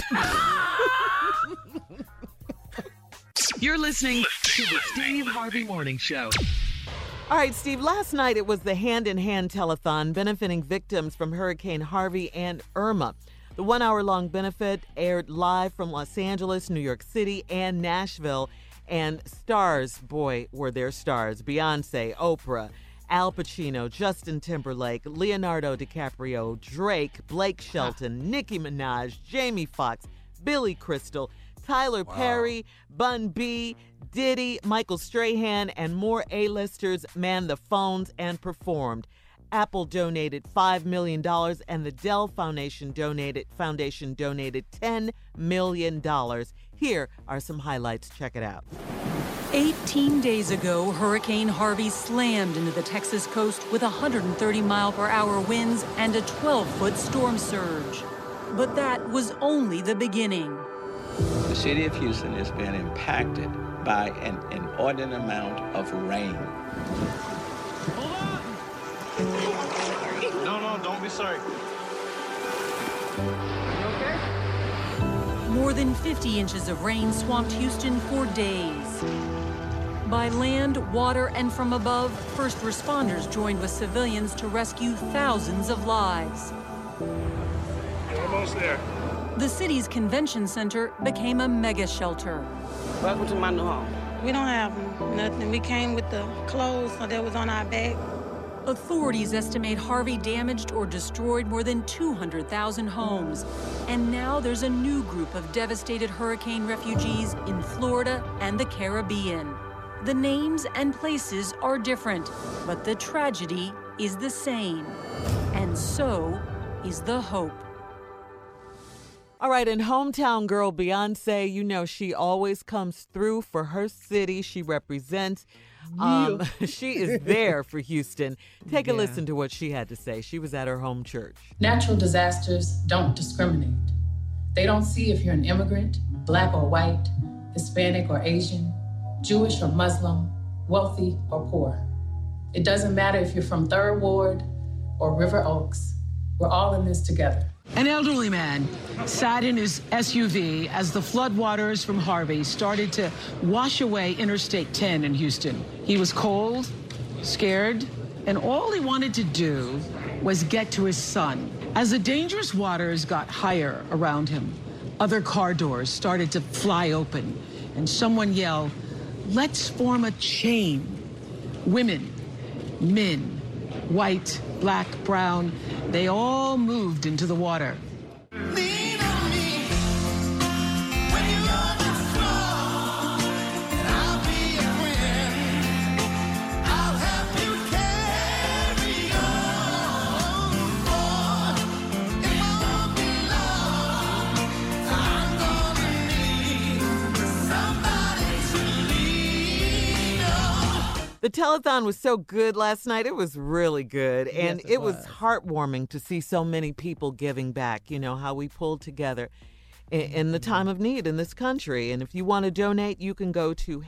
You're listening to the Steve Harvey Morning Show. All right, Steve, last night it was the hand-in-hand telethon benefiting victims from Hurricane Harvey and Irma. The 1 hour-long benefit aired live from Los Angeles, New York City, and Nashville. And stars, boy, were there stars. Beyonce, Oprah, Al Pacino, Justin Timberlake, Leonardo DiCaprio, Drake, Blake Shelton, Nicki Minaj, Jamie Foxx, Billy Crystal, Tyler Perry, Bun B, Diddy, Michael Strahan, and more A-listers manned the phones and performed. Apple donated $5 million, and the Dell Foundation donated $10 million. Here are some highlights. Check it out. 18 days ago, Hurricane Harvey slammed into the Texas coast with 130-mile-per-hour winds and a 12-foot storm surge. But that was only the beginning. The city of Houston has been impacted by an inordinate amount of rain. No, don't be sorry. More than 50 inches of rain swamped Houston for days. By land, water, and from above, first responders joined with civilians to rescue thousands of lives. You're almost there. The city's convention center became a mega shelter. Welcome to my new home. We don't have nothing. We came with the clothes that was on our back. Authorities estimate Harvey damaged or destroyed more than 200,000 homes. And now there's a new group of devastated hurricane refugees in Florida and the Caribbean. The names and places are different, but the tragedy is the same. And so is the hope. All right, and hometown girl Beyonce, you know she always comes through for her city she represents. She is there for Houston. Take a listen to what she had to say. She was at her home church. Natural disasters don't discriminate. They don't see if you're an immigrant, black or white, Hispanic or Asian, Jewish or Muslim, wealthy or poor. It doesn't matter if you're from Third Ward or River Oaks. We're all in this together. An elderly man sat in his SUV as the floodwaters from Harvey started to wash away Interstate 10 in Houston. He was cold, scared, and all he wanted to do was get to his son. As the dangerous waters got higher around him, other car doors started to fly open, and someone yelled, "Let's form a chain." Women, men, white, black, brown, they all moved into the water. The telethon was so good last night. It was really good. And Yes, it was heartwarming to see so many people giving back, you know, how we pulled together. in the time of need in this country. And if you want to donate, you can go to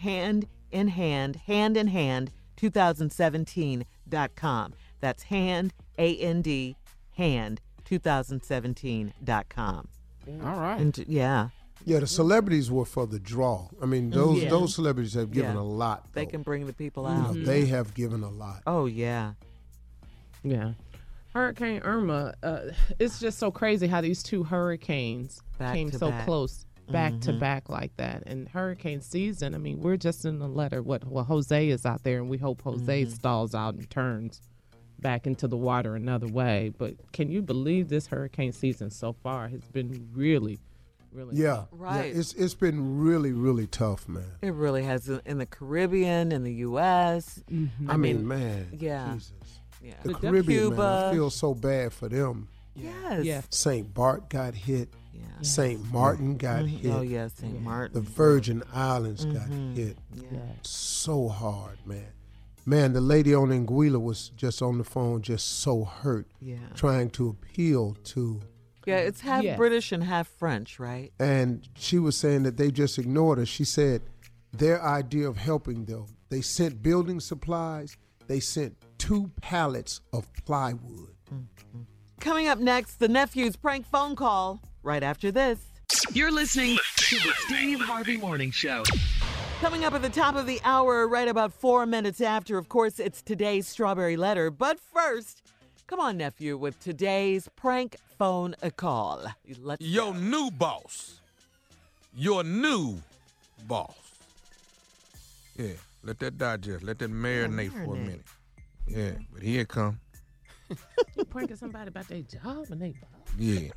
handinhand2017.com. That's hand, A-N-D, hand, 2017.com. All right. And, yeah. Yeah, the celebrities were for the draw. I mean, those celebrities have given a lot. They can bring the people out. They have given a lot. Oh, yeah. Yeah. Hurricane Irma, it's just so crazy how these two hurricanes came so close back to back like that. And hurricane season, I mean, we're just in the letter. Well, Jose is out there, and we hope Jose stalls out and turns back into the water another way. But can you believe this hurricane season so far has been really tough? Right. Yeah, it's been really, really tough, man. It really has in the Caribbean, in the U.S. I mean, man. Yeah. Jesus. Yeah. The Caribbean, Cuba. man, I feel so bad for them. Yes. Yeah. St. Bart got hit. St. Martin got hit. Oh, yeah, St. Martin. The Virgin Islands got hit. So hard, man. Man, the lady on Anguilla was just on the phone, just so hurt, trying to appeal to. Yeah, it's half British and half French, right? And she was saying that they just ignored her. She said their idea of helping, though, they sent building supplies, they sent 2 pallets of plywood. Coming up next, the nephew's prank phone call right after this. You're listening to the Steve Harvey Morning Show. Coming up at the top of the hour, right about 4 minutes after, of course, it's today's Strawberry Letter. But first, come on, nephew, with today's prank phone call. Your new boss. Your new boss. Yeah, let that digest. Let that marinate for a minute. Yeah, but here it come. You pranking somebody about their job and they boss. Yeah.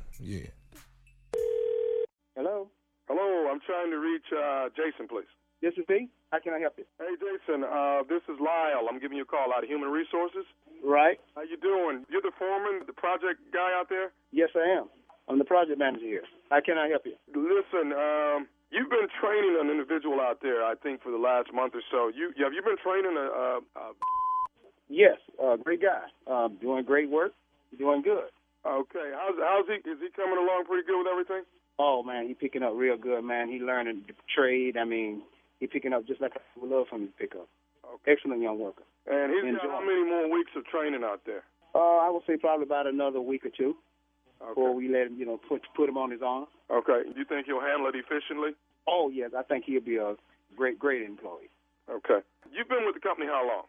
Hello? Hello, I'm trying to reach Jason, please. This is B. How can I help you? Hey, Jason, this is Lyle. I'm giving you a call out of Human Resources. Right. How you doing? You're the foreman, the project guy out there? Yes, I am. I'm the project manager here. How can I help you? Listen, you've been training an individual out there, I think, for the last month or so. Have you been training Yes, great guy. Doing great work. Doing good. Okay. How's he? Is he coming along pretty good with everything? Oh, man, he picking up real good, man. He learning the trade. I mean, he picking up just like I would love for him to pick up. Okay. Excellent young worker. And he's got how many more weeks of training out there? I would say probably about another week or two before we let him, put him on his own. Okay. Do you think he'll handle it efficiently? Oh, yes. I think he'll be a great employee. Okay. You've been with the company how long?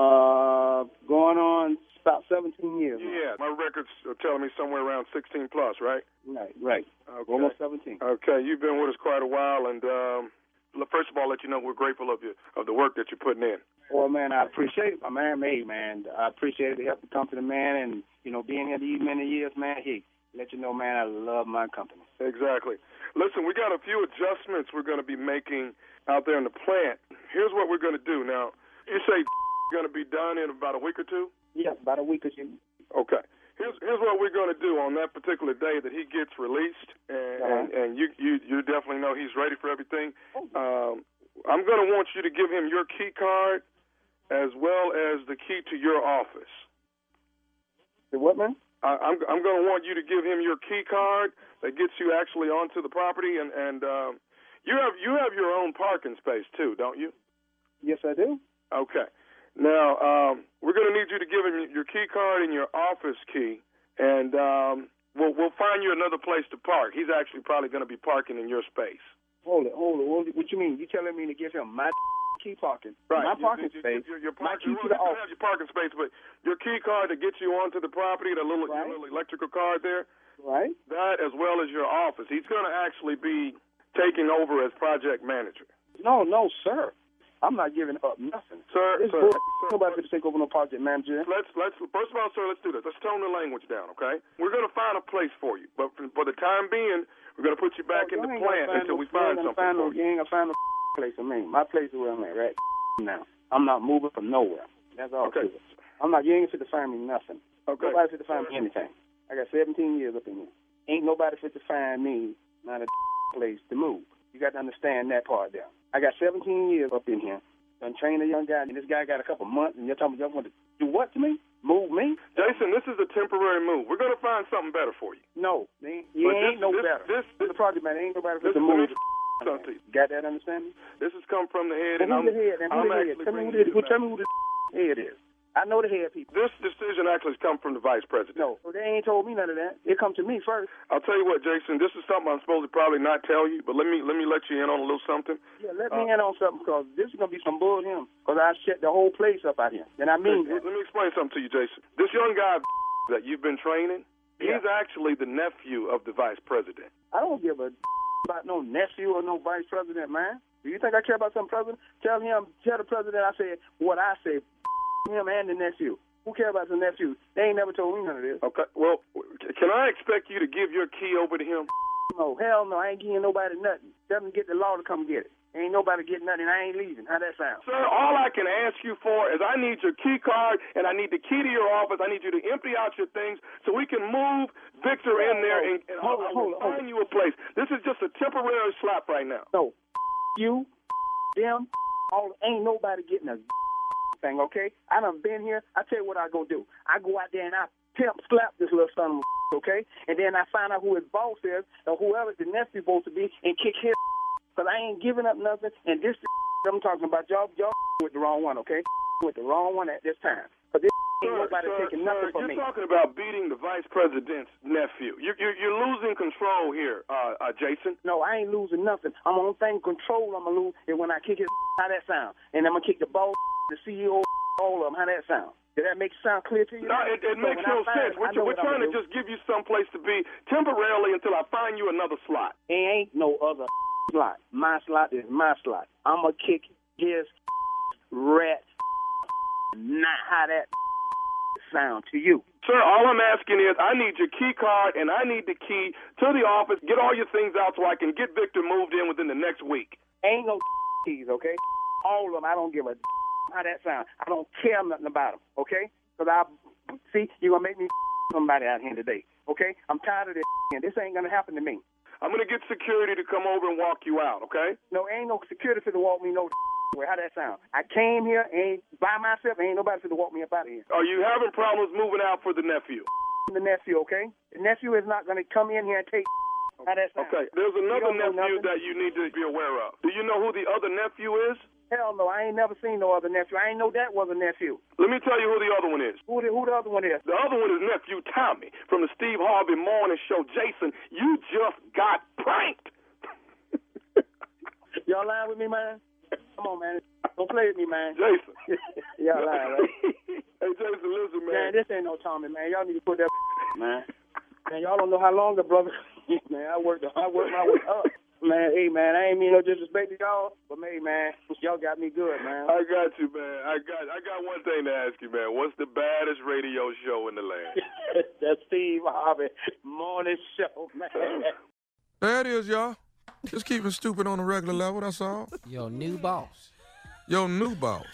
Going on about 17 years. Yeah, my records are telling me somewhere around 16 plus, right? Right. Okay. Almost 17. Okay, you've been with us quite a while, and first of all, let you know we're grateful of the work that you're putting in. Well, man, I appreciate it, my man. Hey, man, I appreciate the help of the company, man, and being here these many years, man. Hey, let you know, man, I love my company. Exactly. Listen, we got a few adjustments we're going to be making out there in the plant. Here's what we're going to do. Now, you say going to be done in about a week or two? Yes, about a week or two. Okay. Here's what we're going to do on that particular day that he gets released, and you definitely know he's ready for everything. I'm going to want you to give him your key card as well as the key to your office. The what, man? I'm going to want you to give him your key card that gets you actually onto the property, and you have your own parking space too, don't you? Yes, I do. Okay. Now, we're going to need you to give him your key card and your office key, and we'll find you another place to park. He's actually probably going to be parking in your space. Hold it. What you mean? You telling me to give him my key parking? Right. My parking space. My key to the office. Have your parking space, but your key card to get you onto the property, your little electrical card there. Right. That as well as your office. He's going to actually be taking over as project manager. No, sir. I'm not giving up nothing. Sir, nobody could take over no project manager. Let's first of all, sir, let's do this. Let's tone the language down, okay? We're going to find a place for you, but for the time being, we're going to put you back in the plant until we find something for you. You ain't going to find no place for me. My place is where I'm at right now. I'm not moving from nowhere. That's all. Okay. I'm not. You ain't fit to find me nothing. Okay. Nobody fit to find me anything. I got 17 years up in here. Ain't nobody fit to find me not a place to move. You got to understand that part there. I got 17 years up in here. Done trained a young guy, and this guy got a couple months, and you're talking about you want to do what to me? Move me? Jason, this is a temporary move. We're going to find something better for you. No, you ain't no better. This project, man, ain't no better for the move. Got that understanding? This has come from the head, Tell me who the head is. I know the head people. This decision actually has come from the vice president. No, they ain't told me none of that. It come to me first. I'll tell you what, Jason, this is something I'm supposed to probably not tell you, but let me let you in on a little something. Yeah, let me in on something, because this is going to be some bull him, because I shut the whole place up out here. And I mean Let me explain something to you, Jason. This young guy that you've been training, he's actually the nephew of the vice president. I don't give a about no nephew or no vice president, man. Do you think I care about some president? Tell the president I said what I say. Him and the nephew. Who cares about the nephew? They ain't never told me none of this. Okay, well, can I expect you to give your key over to him? No, hell no. I ain't giving nobody nothing. Tell them to get the law to come get it. Ain't nobody getting nothing. I ain't leaving. How that sound? Sir, all I can ask you for is I need your key card, and I need the key to your office. I need you to empty out your things so we can move Victor in there and find you a place. This is just a temporary slap right now. No, you, them, ain't nobody getting a thing, okay? I done been here. I tell you what I go do. I go out there and I pimp slap this little son of a okay? And then I find out who his boss is or whoever the nephew supposed to be and kick his because I ain't giving up nothing. And this I'm talking about, y'all with the wrong one, okay? With the wrong one at this time. Because this ain't nobody taking nothing from me. You're talking about beating the vice president's nephew. You're losing control here, Jason. No, I ain't losing nothing. I'm on thing control I'm going to lose is when I kick his how that sound. And I'm going to kick the boss, the CEO, all of them. How that sound? Did that make it sound clear to you? No, it makes no sense. We're trying to just give you some place to be temporarily until I find you another slot. There ain't no other slot. My slot is my slot. I'm going to kick his rat, not how that sound to you. Sir, all I'm asking is I need your key card and I need the key to the office. Get all your things out so I can get Victor moved in within the next week. Ain't no keys, okay? All of them, I don't give a how that sound. I don't care nothing about them, okay? Because you're going to make me somebody out here today, okay? I'm tired of this, and this ain't going to happen to me. I'm going to get security to come over and walk you out, okay? No, ain't no security to walk me no way. How that sound? I came here ain't by myself. Ain't nobody to walk me up out of here. Are you having problems moving out for the nephew? The nephew, okay? The nephew is not going to come in here and take how that sound. Okay, there's another nephew that you need to be aware of. Do you know who the other nephew is? Hell no, I ain't never seen no other nephew. I ain't know that was a nephew. Let me tell you who the other one is. Who the other one is? The other one is nephew Tommy from the Steve Harvey Morning Show. Jason, you just got pranked. Y'all lying with me, man? Come on, man. Don't play with me, man. Jason. Y'all lying, right? Hey, Jason, listen, man. Man, this ain't no Tommy, man. Y'all need to put that man. Man, y'all don't know how long the brother. Man, I worked my way up. Man, hey, man, I ain't mean no disrespect to y'all, but, hey, man, y'all got me good, man. I got you, man. I got one thing to ask you, man. What's the baddest radio show in the land? The Steve Harvey Morning Show, man. There it is, y'all. Just keeping stupid on a regular level, that's all. Your new boss. Your new boss.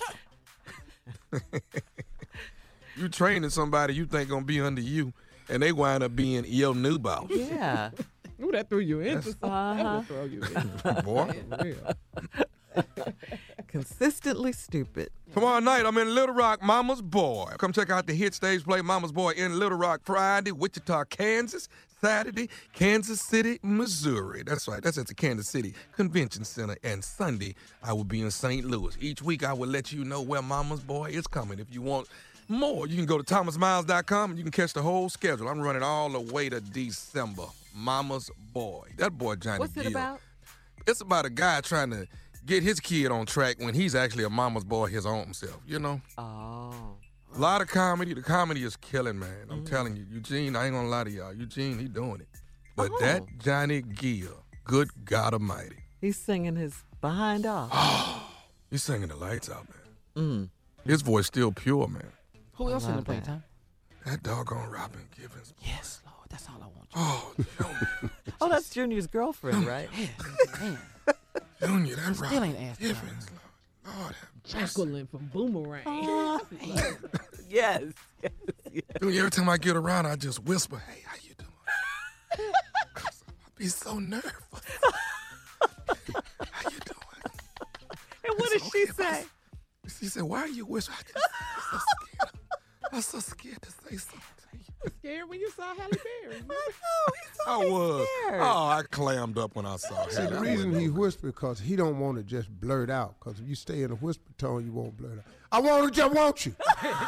You training somebody you think gonna be under you, and they wind up being your new boss. Yeah. Ooh, that threw you into something. That would throw you in. Boy. Consistently stupid. Tomorrow night, I'm in Little Rock, Mama's Boy. Come check out the hit stage play Mama's Boy in Little Rock Friday, Wichita, Kansas. Saturday, Kansas City, Missouri. That's right. That's at the Kansas City Convention Center. And Sunday, I will be in St. Louis. Each week, I will let you know where Mama's Boy is coming. If you want more, you can go to thomasmiles.com and you can catch the whole schedule. I'm running all the way to December. Mama's Boy. That boy, Johnny What's it Gill. about? It's about a guy trying to get his kid on track when he's actually a mama's boy his own self, you know? Oh. A lot of comedy. The comedy is killing, man. I'm telling you. Eugene, I ain't gonna lie to y'all. Eugene, he doing it. But that Johnny Gill, good God Almighty. He's singing his behind off. He's singing the lights out, man. His voice still pure, man. Who else in the playtime? That doggone Robin Givens. Yes, Lord. That's all I want. Oh, oh, that's Junior's girlfriend, right? Man. Junior, that Still Robin ain't asking. Givens. Lord have mercy. Jacqueline from Boomerang. Yes. Junior, every time I get around, I just whisper, hey, how you doing? 'Cause I be so nervous. How you doing? And what did she say? She said, why are you whispering? I'm so scared. I was so scared to say something. Scared when you saw Halle Berry. I was. Oh, I clammed up when I saw See, Halle. the reason he whispered because he don't want to just blurt out. Because if you stay in a whisper tone, you won't blurt out. I want to just want you.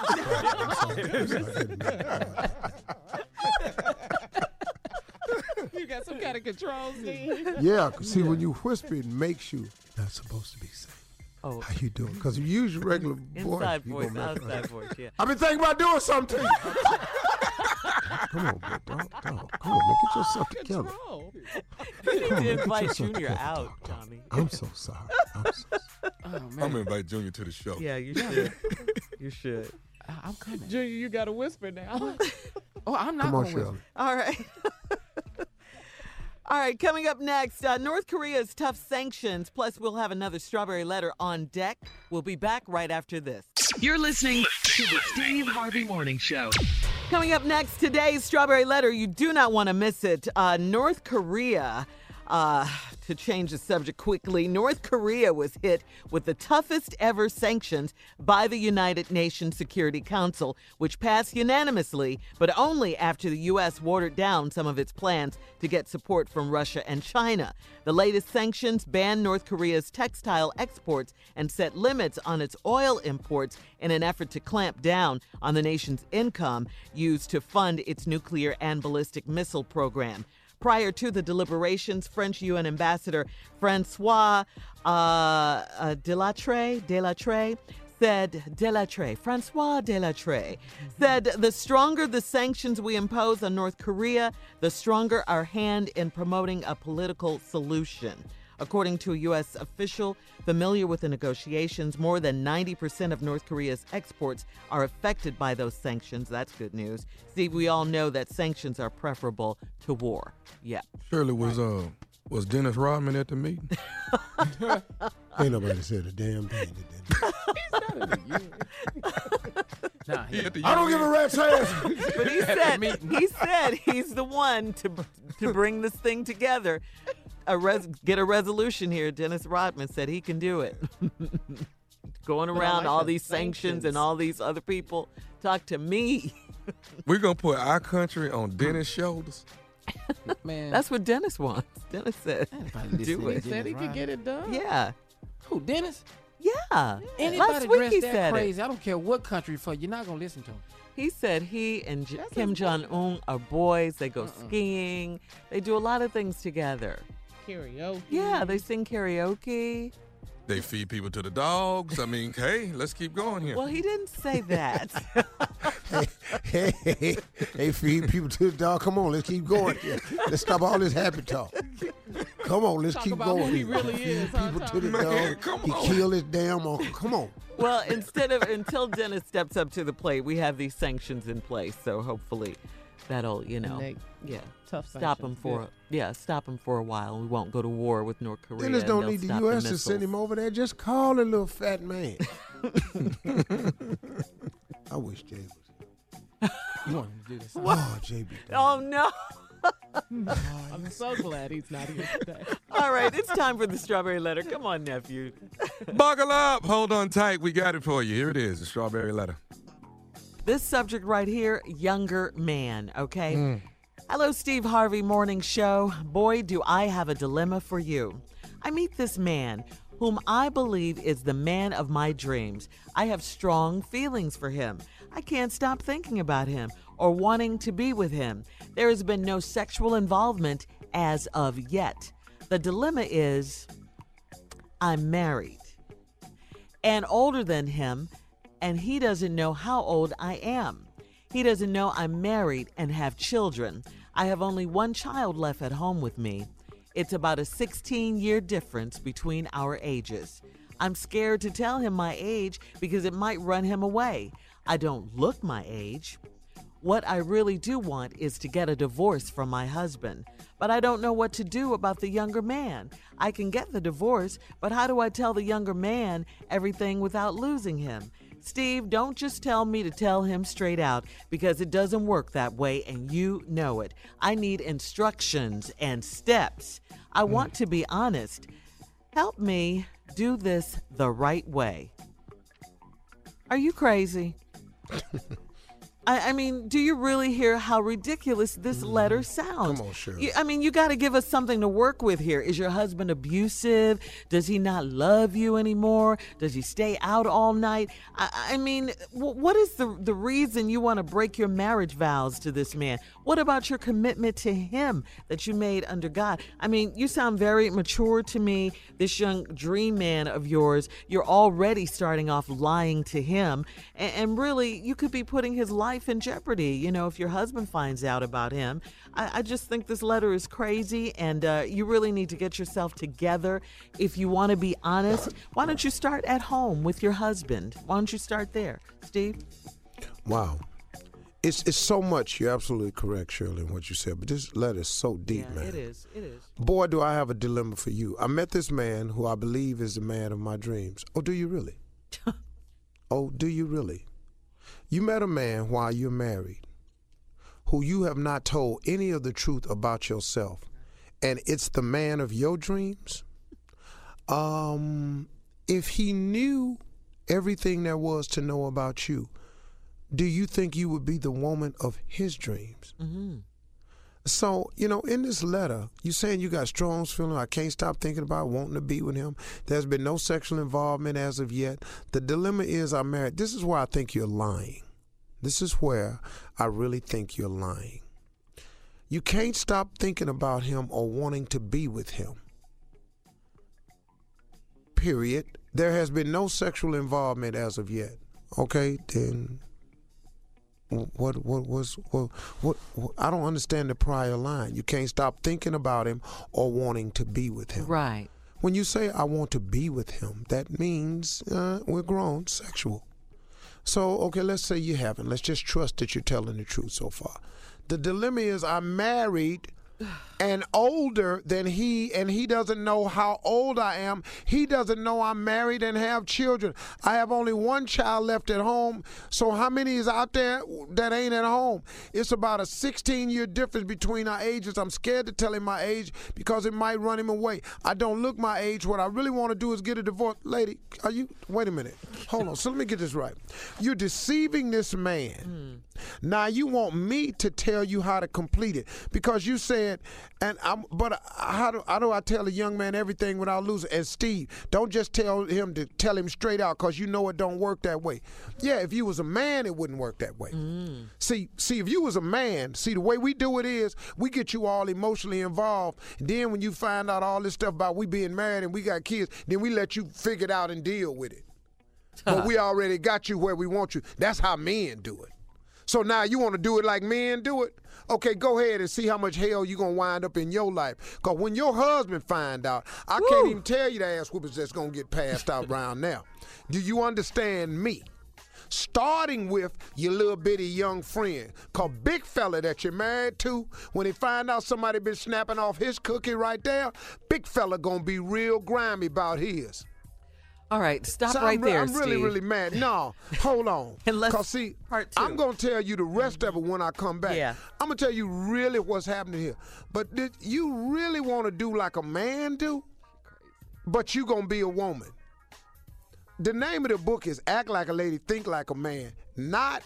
You got some kind of control, Steve. Yeah, see, when you whisper, it makes you not supposed to be saying. Oh, how you doing? Because if you use your regular voice, inside you voice, gonna mess outside up. voice, yeah. I've been thinking about doing something to you. Come on, big dog. Come on, man, get yourself together. You need Come on, to get invite yourself Junior together, out, dog. Tommy. I'm so sorry. I'm so sorry. Oh, man. I'm going to invite Junior to the show. Yeah, you should. You should. I'm coming. Junior, you got to whisper now. Oh, I'm not Come on, going to Shirley. All right. All right, coming up next, North Korea's tough sanctions, plus we'll have another strawberry letter on deck. We'll be back right after this. You're listening to the Steve Harvey Morning Show. Coming up next, today's strawberry letter, you do not want to miss it. North Korea, to change the subject quickly, North Korea was hit with the toughest ever sanctions by the United Nations Security Council, which passed unanimously, but only after the U.S. watered down some of its plans to get support from Russia and China. The latest sanctions banned North Korea's textile exports and set limits on its oil imports in an effort to clamp down on the nation's income used to fund its nuclear and ballistic missile program. Prior to the deliberations, French UN Ambassador Francois Delattre said the stronger the sanctions we impose on North Korea, the stronger our hand in promoting a political solution. According to a U.S. official familiar with the negotiations, more than 90% of North Korea's exports are affected by those sanctions. That's good news. Steve, we all know that sanctions are preferable to war. Yeah. Shirley, was Dennis Rodman at the meeting? Ain't nobody said a damn thing. Nah, I don't give a rat's ass. But he said he's the one to bring this thing together. Get a resolution here. Dennis Rodman said he can do it. Going around all these sanctions and all these other people. Talk to me. We're going to put our country on Dennis' shoulders. Man. That's what Dennis wants. Dennis said do it. He said he could get it done. Yeah. Who, Dennis? Yeah. Anybody Last week dressed he that said crazy, it. I don't care what country for, you're not going to listen to him. He said he and Kim Jong-un are boys. They go skiing. They do a lot of things together. Karaoke. Yeah, they sing karaoke. They feed people to the dogs. I mean, hey, let's keep going here. Well, he didn't say that. Hey, feed people to the dog. Come on, let's keep going here. Let's stop all this happy talk. Come on, let's keep about going. who he really Feed is, people to the Man, dog. come He on. killed his damn uncle. Come on. Well, until Dennis steps up to the plate, we have these sanctions in place. So hopefully that'll, Tough stop him stop him for a while. We won't go to war with North Korea. Dennis and don't they'll need the stop U.S. to missiles. send him over there. Just call the little fat man. I wish Jay was here. You want him to do this? Oh, JB. Oh, no. I'm so glad he's not here today. All right, it's time for the strawberry letter. Come on, nephew. Buckle up. Hold on tight. We got it for you. Here it is, the strawberry letter. This subject right here, younger man, okay? Hello, Steve Harvey Morning Show. Boy, do I have a dilemma for you. I meet this man whom I believe is the man of my dreams. I have strong feelings for him. I can't stop thinking about him or wanting to be with him. There has been no sexual involvement as of yet. The dilemma is I'm married and older than him, and he doesn't know how old I am. He doesn't know I'm married and have children. I have only one child left at home with me. It's about a 16-year difference between our ages. I'm scared to tell him my age because it might run him away. I don't look my age. What I really do want is to get a divorce from my husband, but I don't know what to do about the younger man. I can get the divorce, but how do I tell the younger man everything without losing him? Steve, don't just tell me to tell him straight out because it doesn't work that way and you know it. I need instructions and steps. I want to be honest. Help me do this the right way. Are you crazy? I mean, do you really hear how ridiculous this letter sounds? Come on, Shirley. I mean, you got to give us something to work with here. Is your husband abusive? Does he not love you anymore? Does he stay out all night? I mean, what is the reason you want to break your marriage vows to this man? What about your commitment to him that you made under God? I mean, you sound very mature to me. This young dream man of yours, you're already starting off lying to him. And really, you could be putting his life in jeopardy, you know, if your husband finds out about him. I just think this letter is crazy, and you really need to get yourself together. If you want to be honest, why don't you start at home with your husband? Why don't you start there? Steve? Wow. It's so much. You're absolutely correct, Shirley, in what you said, but this letter is so deep, man. It is. Boy, do I have a dilemma for you. I met this man who I believe is the man of my dreams. Oh, do you really? Oh, do you really? You met a man while you're married who you have not told any of the truth about yourself, and it's the man of your dreams? If he knew everything there was to know about you, do you think you would be the woman of his dreams? Mm-hmm. So, you know, in this letter, you're saying you got strong feeling, I can't stop thinking about wanting to be with him. There's been no sexual involvement as of yet. The dilemma is I'm married. This is where I think you're lying. This is where I really think you're lying. You can't stop thinking about him or wanting to be with him. Period. There has been no sexual involvement as of yet. Okay, then what I don't understand the prior line. You can't stop thinking about him or wanting to be with him. Right. When you say I want to be with him, that means we're grown, sexual. So, okay, let's say you haven't. Let's just trust that you're telling the truth so far. The dilemma is I'm married and older than he, and he doesn't know how old I am. He doesn't know I'm married and have children. I have only one child left at home, so how many is out there that ain't at home? It's about a 16-year difference between our ages. I'm scared to tell him my age because it might run him away. I don't look my age. What I really want to do is get a divorce. Lady, wait a minute. Hold on. So let me get this right. You're deceiving this man. Now you want me to tell you how to complete it because you said, but how do I tell a young man everything without losing? And Steve, don't just tell him straight out because you know it don't work that way. Yeah, if you was a man, it wouldn't work that way. See, if you was a man, the way we do it is we get you all emotionally involved. And then when you find out all this stuff about we being married and we got kids, then we let you figure it out and deal with it. But we already got you where we want you. That's how men do it. So now you want to do it like men do it? Okay, go ahead and see how much hell you're going to wind up in your life. Because when your husband find out, I can't even tell you the ass whoopers that's going to get passed out around now. Do you understand me? Starting with your little bitty young friend. Because big fella that you're married to, when he find out somebody been snapping off his cookie right there, big fella going to be real grimy about his. All right, stop right there, I'm really, Steve. really mad. No, hold on. Because, see, part two. I'm going to tell you the rest of it when I come back. Yeah. I'm going to tell you really what's happening here. But did you really want to do like a man do? But you going to be a woman. The name of the book is Act Like a Lady, Think Like a Man. Not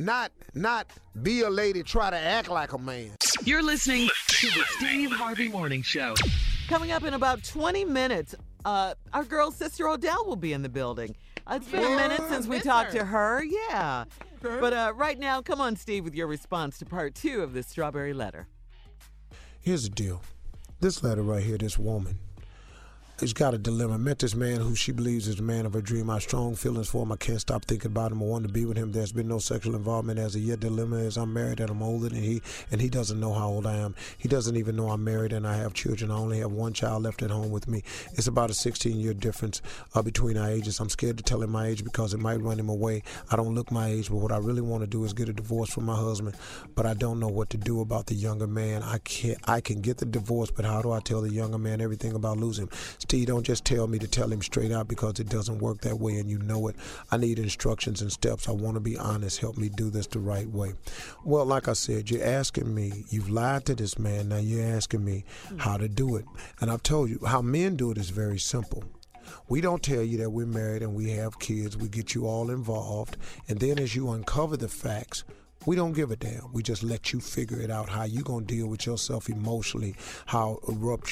be a lady, try to act like a man. You're listening to the Steve Harvey Morning Show. Coming up in about 20 minutes, our girl Sister Odell will be in the building. It's been a minute since we talked to her. Yeah. Okay. But right now, come on, Steve, with your response to part 2 of this strawberry letter. Here's the deal. This letter right here, this woman, has got a dilemma. Met this man who she believes is the man of her dream. I have strong feelings for him. I can't stop thinking about him. I want to be with him. There's been no sexual involvement as of yet. Dilemma is I'm married and I'm older than he, and he doesn't know how old I am. He doesn't even know I'm married and I have children. I only have one child left at home with me. It's about a 16-year difference between our ages. I'm scared to tell him my age because it might run him away. I don't look my age, but what I really want to do is get a divorce from my husband, but I don't know what to do about the younger man. I can get the divorce, but how do I tell the younger man everything about losing him? Steve, don't just tell me to tell him straight out because it doesn't work that way and you know it. I need instructions and steps. I want to be honest. Help me do this the right way. Well, like I said, you're asking me, you've lied to this man. Now you're asking me how to do it. And I've told you how men do it is very simple. We don't tell you that we're married and we have kids. We get you all involved. And then as you uncover the facts, We don't give a damn. We just let you figure it out, how you going to deal with yourself emotionally, how ruptured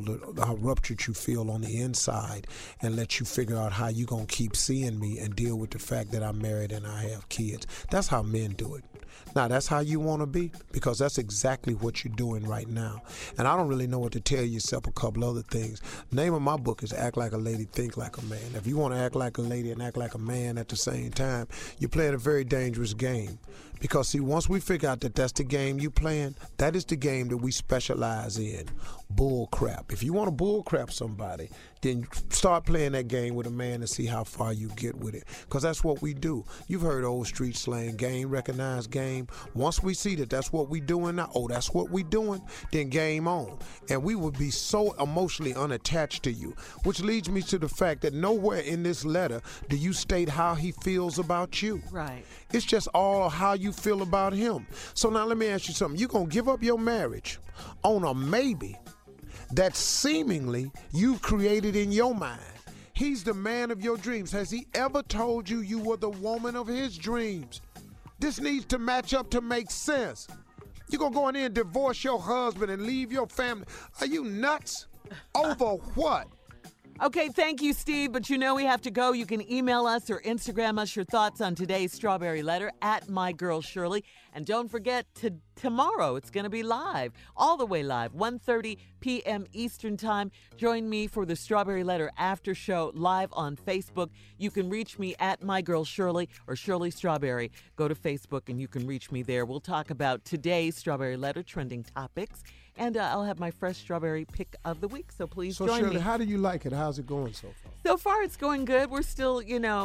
you feel on the inside, and let you figure out how you going to keep seeing me and deal with the fact that I'm married and I have kids. That's how men do it. Now, that's how you want to be, because that's exactly what you're doing right now. And I don't really know what to tell you except a couple other things. The name of my book is Act Like a Lady, Think Like a Man. If you want to act like a lady and act like a man at the same time, you're playing a very dangerous game. Because, see, once we figure out that that's the game you playing, that is the game that we specialize in. Bull crap. If you want to bull crap somebody, then start playing that game with a man and see how far you get with it. Because that's what we do. You've heard old street slang, game, recognized game. Once we see that that's what we doing now, that's what we doing, then game on. And we would be so emotionally unattached to you, which leads me to the fact that nowhere in this letter do you state how he feels about you. Right. It's just all how you feel about him. So now let me ask you something. You gonna give up your marriage on a maybe that seemingly you created in your mind? He's the man of your dreams. Has he ever told you you were the woman of his dreams? This needs to match up to make sense. You gonna go in there and divorce your husband and leave your family? Are you nuts? Over what? Okay, thank you, Steve, but you know we have to go. You can email us or Instagram us your thoughts on today's Strawberry Letter at MyGirlShirley. And don't forget, tomorrow it's going to be live, all the way live, 1:30 p.m. Eastern Time. Join me for the Strawberry Letter After Show live on Facebook. You can reach me at MyGirlShirley or Shirley Strawberry. Go to Facebook and you can reach me there. We'll talk about today's Strawberry Letter trending topics. And I'll have my fresh strawberry pick of the week, so please join Shirley, me. how do you like it? How's it going so far? So far, it's going good. We're still,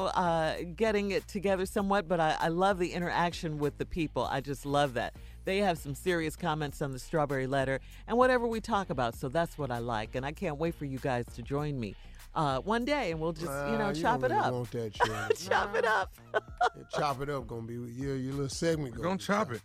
getting it together somewhat, but I love the interaction with the people. I just love that. They have some serious comments on the Strawberry Letter and whatever we talk about, so that's what I like. And I can't wait for you guys to join me one day, and we'll just, chop it up. Want that, Shirley. Chop it up. Chop it up gonna be your little segment. We're gonna chop it.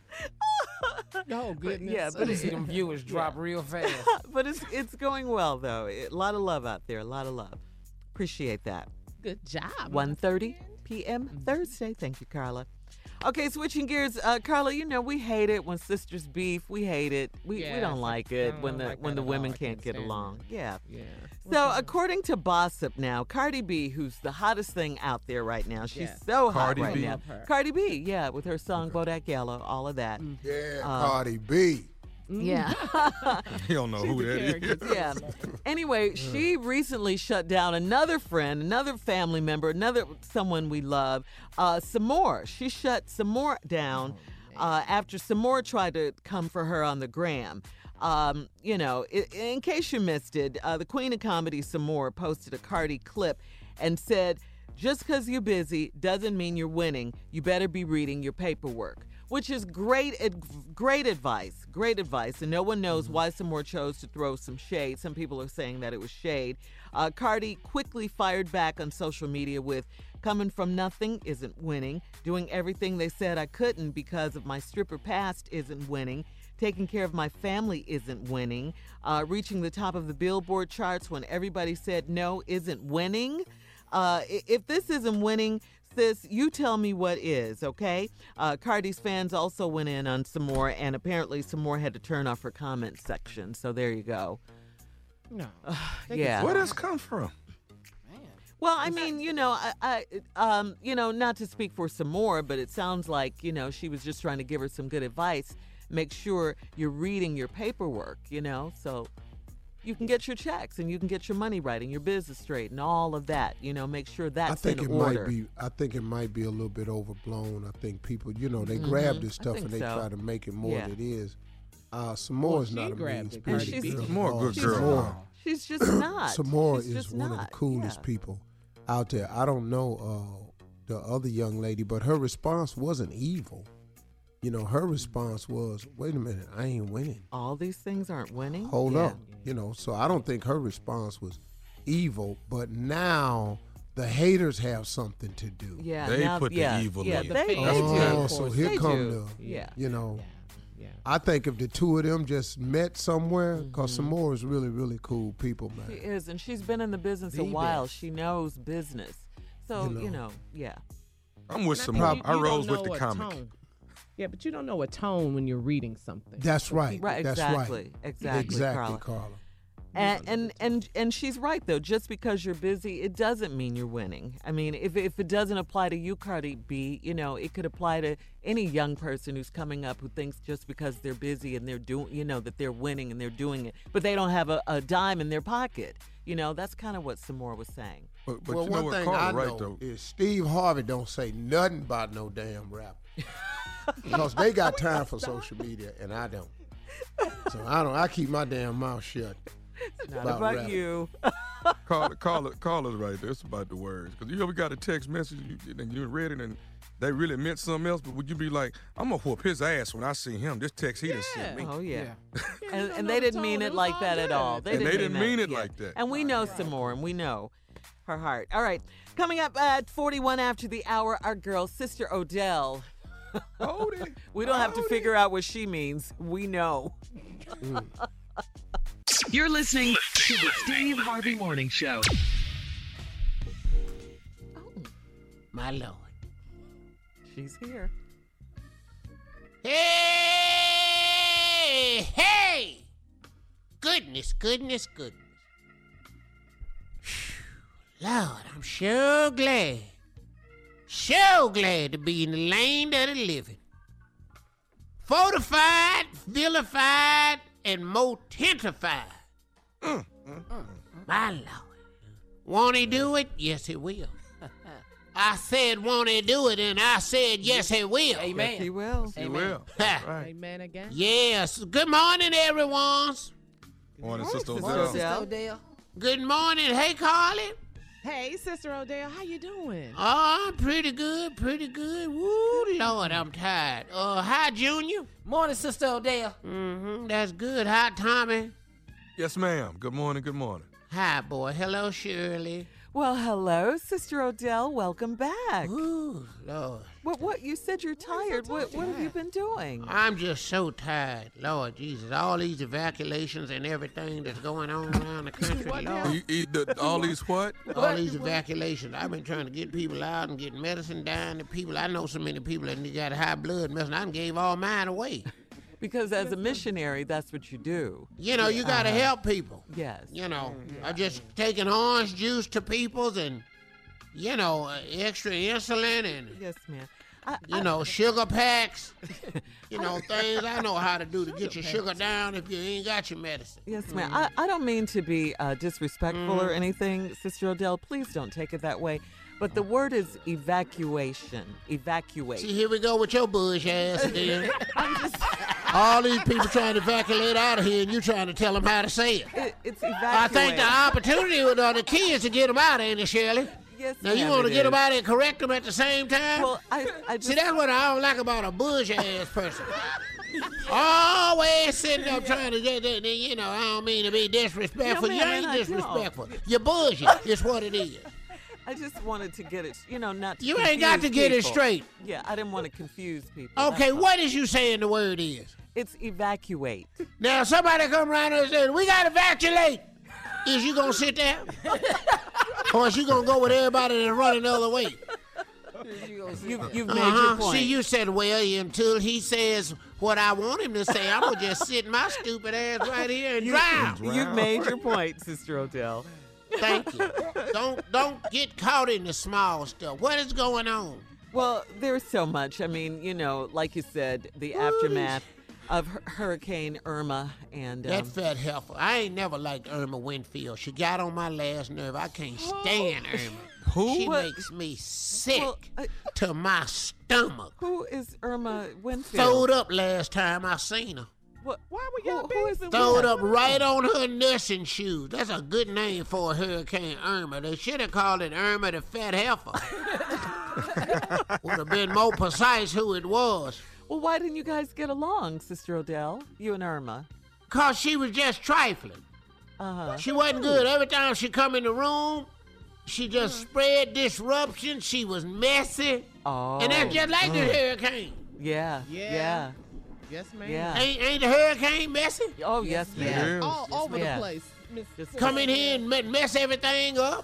Oh goodness! Yeah, but see them viewers drop real fast. But it's going well though. A lot of love out there. A lot of love. Appreciate that. Good job. 1:30 p.m. Thursday. Thank you, Carla. Okay, switching gears, Carla. We hate it when sisters beef. We hate it. We don't like it when the women can't get along. Yeah. So according to Bossip now, Cardi B, who's the hottest thing out there right now, she's so hot right now. Cardi B, yeah, with her song Bodak Yellow, all of that. Yeah, Cardi B. Yeah. You don't know who that is. Yeah. Anyway, she recently shut down another friend, another family member, someone we love, Samore. She shut Samore down after Samore tried to come for her on the gram. In case you missed it, the Queen of Comedy, Samore, posted a Cardi clip and said, "Just because you're busy doesn't mean you're winning. You better be reading your paperwork." Which is great advice, and no one knows why Samore chose to throw some shade. Some people are saying that it was shade. Cardi quickly fired back on social media with, "Coming from nothing isn't winning. Doing everything they said I couldn't because of my stripper past isn't winning. Taking care of my family isn't winning. Reaching the top of the Billboard charts when everybody said no isn't winning. If this isn't winning, sis, you tell me what is, okay?" Cardi's fans also went in on Samore, and apparently Samore had to turn off her comment section. So there you go. No. Yeah. Where does this come from? Well, I mean, not to speak for Samore, but it sounds like, she was just trying to give her some good advice. Make sure you're reading your paperwork, so you can get your checks and you can get your money right and your business straight and all of that. Make sure that's in order. I think it might be a little bit overblown. I think people, they grab this stuff and they try to make it more than it is. Samore's not a mean-spirited girl. Samore, good girl. She's just not. Samore is one of the coolest people out there. I don't know the other young lady, but her response wasn't evil. Her response was, "Wait a minute, I ain't winning. All these things aren't winning? Hold up." So I don't think her response was evil, but now the haters have something to do. Yeah, they put the evil in. Yeah, they do. So here come I think if the two of them just met somewhere, because Samore is really, really cool people, man. She is, and she's been in the business a while. She knows business. So, yeah. I'm with Samore. I rose with the comic. Yeah, but you don't know a tone when you're reading something. That's right. Right, That's exactly. right. Exactly, Carla. And she's right though. Just because you're busy, it doesn't mean you're winning. I mean, if it doesn't apply to you, Cardi B, it could apply to any young person who's coming up who thinks just because they're busy and they're doing, that they're winning and they're doing it, but they don't have a dime in their pocket. That's kind of what Samora was saying. But well, you know one what, thing Carla, I right, know though. is Steve Harvey don't say nothing about no damn rap. Because they got time for social media and I don't. So I keep my damn mouth shut. Not about you. Carla's right there. It's about the words. Because you ever got a text message and you read it and they really meant something else, but would you be like, I'm going to whoop his ass when I see him. This text he done sent me. Oh, yeah. And they didn't mean it like that at all. They didn't mean it like that. And we know Samora, and we know her heart. All right. Coming up at 41 after the hour, our girl, Sister Odell. We don't have to figure out what she means. We know. You're listening to the Steve Harvey Morning Show. My Lord. She's here. Hey! Goodness. Lord, I'm sure glad to be in the land of the living. Fortified, vilified, and mortified. My Lord. Won't he do it? Yes, he will. I said, won't he do it? And I said, yes, he will. Amen. Yes, he will. He will. Right. Amen again. Yes. Good morning, everyone. Morning, Sister Odell. Good morning. Hey, Carly. Hey, Sister Odell. How you doing? Oh, I'm pretty good. Woo, Lord, I'm tired. Hi, Junior. Morning, Sister Odell. That's good. Hi, Tommy. Yes, ma'am. Good morning. Hi, boy. Hello, Shirley. Well, hello, Sister Odell. Welcome back. Ooh, Lord. What? You said you're tired. What have you been doing? I'm just so tired. Lord Jesus. All these evacuations and everything that's going on around the country, Lord. All these what? All these evacuations. I've been trying to get people out and get medicine down to people. I know so many people that got high blood medicine. I gave all mine away. Because as a missionary, that's what you do. You got to help people. Yes. I just taking orange juice to people's and, extra insulin and, yes, ma'am. Sugar packs, things I know how to do to get your sugar down if you ain't got your medicine. Yes, ma'am. I don't mean to be disrespectful or anything, Sister Odell. Please don't take it that way. But the word is evacuation. Evacuate. See, here we go with your bush ass again. All these people trying to evacuate out of here, and you trying to tell them how to say it. It's evacuate. I think the opportunity with the key is to get them out, ain't it, Shirley? Yes, now, you want to get them out and correct them at the same time? Well, I just... See, that's what I don't like about a bush-ass person. Always sitting up trying to get, I don't mean to be disrespectful. You ain't disrespectful. You're bullshit. It's what it is. I just wanted to get it, not to You ain't got to get it straight. Yeah, I didn't want to confuse people. Okay, what is you saying the word is? It's evacuate. Now, somebody come around and say, we got to evacuate. Is you going to sit there? Or is you going to go with everybody that's running the other way? You've made your point. See, you said, well, until he says what I want him to say, I'm going to just sit my stupid ass right here and drive. You've made your point, Sister Odell. Thank you. Don't get caught in the small stuff. What is going on? Well, there's so much. I mean, like you said, the aftermath of Hurricane Irma and that fat heifer. I ain't never liked Irma Winfield. She got on my last nerve. I can't stand Irma. Who? She makes me sick to my stomach. Who is Irma Winfield? Throwed up last time I seen her. What? Why were y'all being Throwed up right on her nursing shoes. That's a good name for a Hurricane Irma. They should have called it Irma the Fat Heifer. Would have been more precise who it was. Well, why didn't you guys get along, Sister Odell? You and Irma. Because she was just trifling. She wasn't good. Every time she come in the room, she just spread disruption. She was messy. Oh. And that's just like the hurricane. Yeah. Yes, ma'am. Yeah. Ain't the hurricane messy? Oh, yes, ma'am. All over the place. Come in here and mess everything up.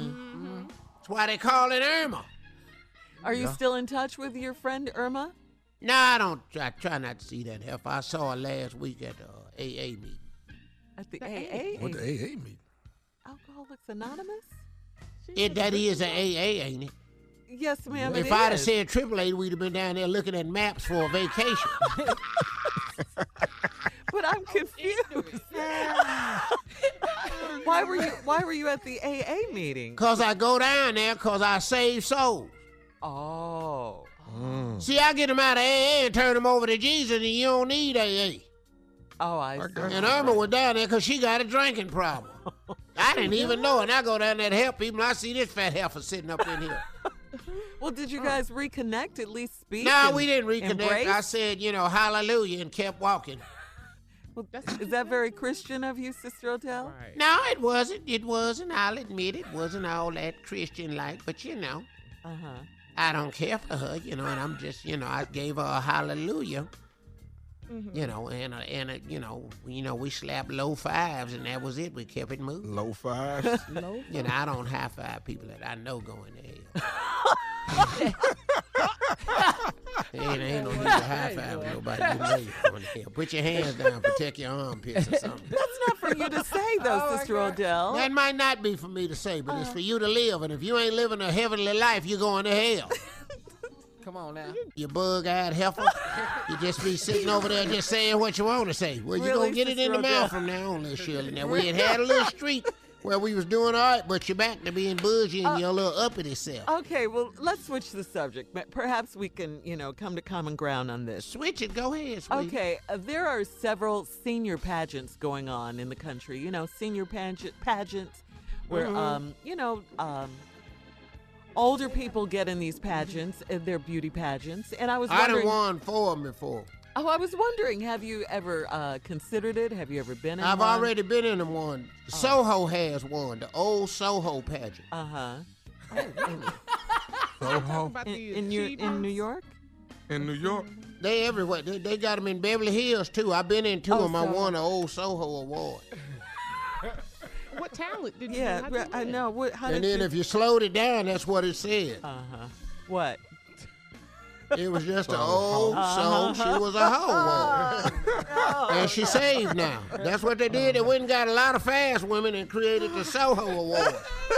That's why they call it Irma. Are you still in touch with your friend Irma? No, I don't. I try not to see that heifer. I saw her last week at the AA meeting. At the AA? What the AA meeting? Alcoholics Anonymous? That is an AA, ain't it? Yes, ma'am. If I'd have said AAA, we'd have been down there looking at maps for a vacation. But I'm confused. Why were you at the AA meeting? Cause I go down there because I save souls. Oh. See, I get them out of AA and turn them over to Jesus, and you don't need AA. Oh, I see. And Irma was down there because she got a drinking problem. I didn't even know, and I go down there to help people, and I see this fat heifer sitting up in here. Well, did you guys reconnect, at least speak? No, we didn't reconnect. Embrace? I said, hallelujah, and kept walking. Well, is that very Christian of you, Sister Odell? Right. No, it wasn't. It wasn't. I'll admit it wasn't all that Christian-like, but I don't care for her, and I'm just, I gave her a hallelujah. And we slapped low fives, and that was it. We kept it moving. Low fives? I don't high five people that I know going to hell. Ain't no need to high five with nobody you know you're going to hell. Put your hands down, protect your armpits or something. That's not for you to say, though, Sister Odell. That might not be for me to say, but it's for you to live. And if you ain't living a heavenly life, you're going to hell. Come on now. You bug-eyed heifer. You just be sitting over there just saying what you want to say. Well, you're Really, going to get it in the Sister mouth from now on, little Shirley. Now, we had a little streak where we was doing all right, but you're back to being bougie and your little uppity self. Okay, well, let's switch the subject. Perhaps we can, come to common ground on this. Switch it. Go ahead, sweetie. Okay, there are several senior pageants going on in the country. Senior pageants where, older people get in these pageants, they're beauty pageants, and I was wondering... I done won 4 of them before. Oh, I was wondering, have you ever considered it? Have you ever been in I've one? already been in them one. Soho has one, the old Soho pageant. Uh-huh. Soho? In New York? In New York? They everywhere. They got them in Beverly Hills, too. I've been in 2 of them. I won the old Soho award. What talent did you have? Yeah, I know. And then if you slowed it down, that's what it said. Uh-huh. What? It was just an old soul. She was a hoe. And she saved now. That's what they did. They went and got a lot of fast women and created the Soho Award.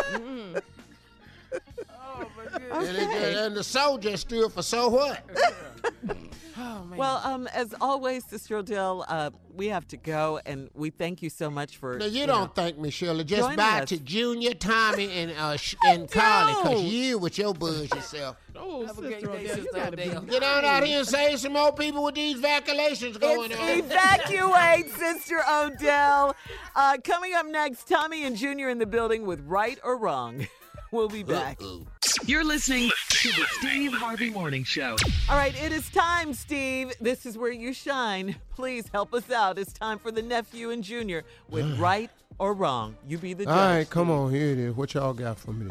And the soul just stood for so what? Well, as always, Sister Odell, we have to go, and we thank you so much for. No, you don't thank me, Shirley. Just bye to Junior, Tommy, and Carly, because you with your buzz yourself. Oh, Sister Odell, get on out here and save some more people with these vacillations going on. Evacuate, Sister Odell. Coming up next, Tommy and Junior in the building with Right or Wrong. We'll be back. You're listening to the Steve Harvey Morning Show. All right, it is time, Steve. This is where you shine. Please help us out. It's time for the nephew and Junior with Right or Wrong. You be the judge. All right, come on. Here it is. What y'all got for me?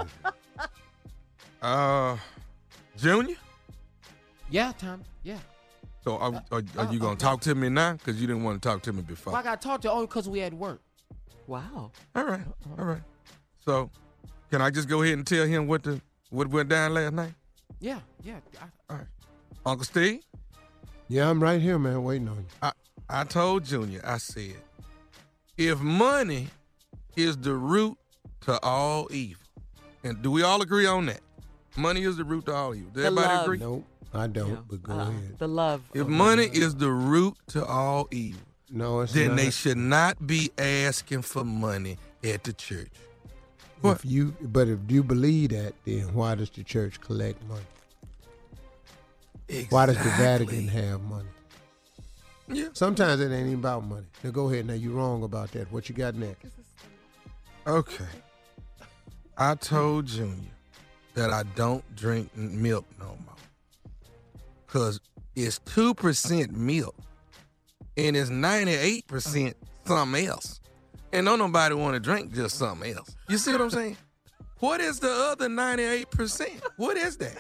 Junior? Yeah, Tom. Yeah. So are you going to talk to me now? Because you didn't want to talk to me before. Well, I got to talk to you only because we had work. Wow. All right. So can I just go ahead and tell him what went down last night? Yeah. All right. Uncle Steve? Yeah, I'm right here, man, waiting on you. I told Junior, I said, if money is the root to all evil, and do we all agree on that? Money is the root to all evil. Does everybody agree? Nope, I don't, but go ahead. The love. If money is the root to all evil, then they should not be asking for money at the church. But if you believe that, then why does the church collect money? Exactly. Why does the Vatican have money? Yeah. Sometimes it ain't even about money. Now go ahead. Now you're wrong about that. What you got next? Okay. I told Junior that I don't drink milk no more. Because it's 2% milk and it's 98% something else. And don't nobody want to drink just something else. You see what I'm saying? What is the other 98%? What is that?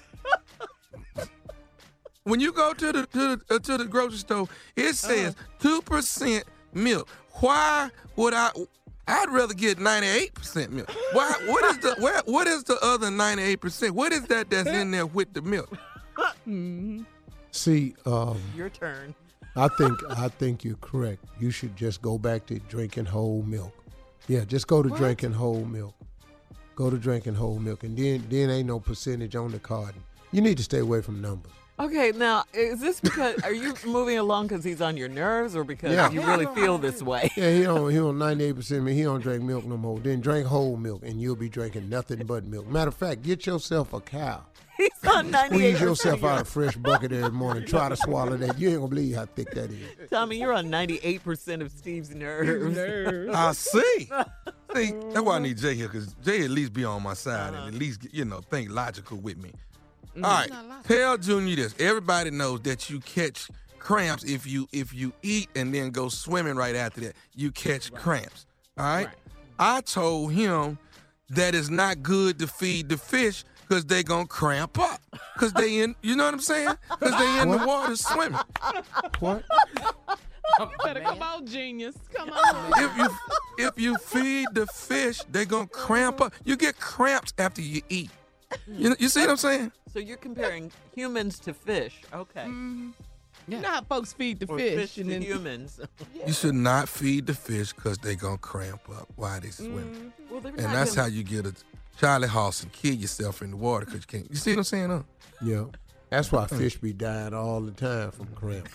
When you go to the grocery store, it says 2% milk. Why would I'd rather get 98% milk. Why? What is the other 98%? What is that that's in there with the milk? See, your turn. I think you're correct. You should just go back to drinking whole milk. Yeah, just go to drinking whole milk. Go to drinking whole milk, and then ain't no percentage on the carton. You need to stay away from numbers. Okay, now, is this because, are you moving along because he's on your nerves or because you really feel this way? Yeah, he on 98% me. He don't drink milk no more. Then drink whole milk, and you'll be drinking nothing but milk. Matter of fact, get yourself a cow. He's on 98%. Squeeze yourself out a fresh bucket every morning. Try to swallow that. You ain't going to believe how thick that is. Tommy, you're on 98% of Steve's nerves. I see. See, that's why I need Jay here, because Jay at least be on my side and at least, think logical with me. All right, tell Junior this. Everybody knows that you catch cramps if you eat and then go swimming right after that. You catch cramps, all right? I told him that it's not good to feed the fish because they going to cramp up. Because they in, you know what I'm saying? Because they in the water swimming. What? Better come on, genius. Come on. If you feed the fish, they going to cramp up. You get cramps after you eat. You see what I'm saying? So you're comparing humans to fish. Okay. You know how folks feed the Or fish to humans. You should not feed the fish because they going to cramp up while they swim. Well, they're And not that's gonna- how you get a Charlie horse and kill yourself in the water because you can't. You see what I'm saying, huh? Yeah. That's why fish be dying all the time from cramps.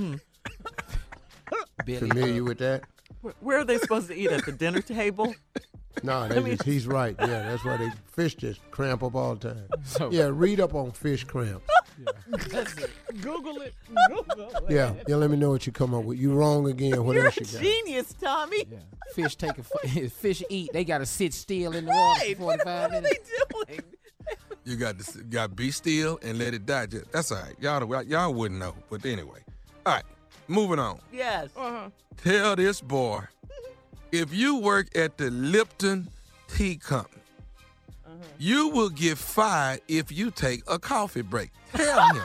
Familiar with that? Where are they supposed to eat? At the dinner table? No, he's right. Yeah, that's why fish just cramp up all the time. So- Yeah, read up on fish cramps. Google it. Yeah, let me know what you come up with. You wrong again. What You're else a you got? genius, Tommy. Fish eat. They got to sit still in the water Right. for What 45 are minutes. they doing? You got to be still and let it digest. That's all right. Y'all wouldn't know. But anyway. All right, moving on. Yes. Tell this boy, if you work at the Lipton Tea Company, you will get fired if you take a coffee break. Tell him.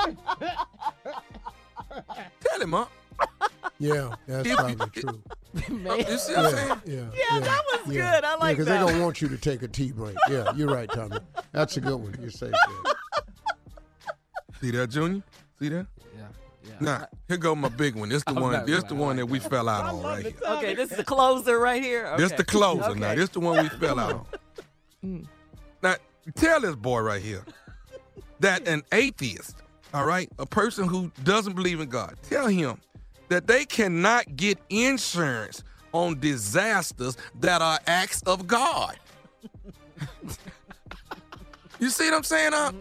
Tell him, huh? Yeah, that's probably true. You see what I'm saying? Yeah, that was good. I like because that. they're going to want you to take a tea break. Yeah, you're right, Tommy. That's a good one. You're safe there. See that, Junior? See that? Yeah. Now, here go my big one. This the one. not This right. the one that we fell out on right here. Okay, this is the closer right here. Okay. This the closer Okay. now. This the one we fell out on. Now, tell this boy right here that an atheist, all right, a person who doesn't believe in God, tell him that they cannot get insurance on disasters that are acts of God. You see what I'm saying, huh?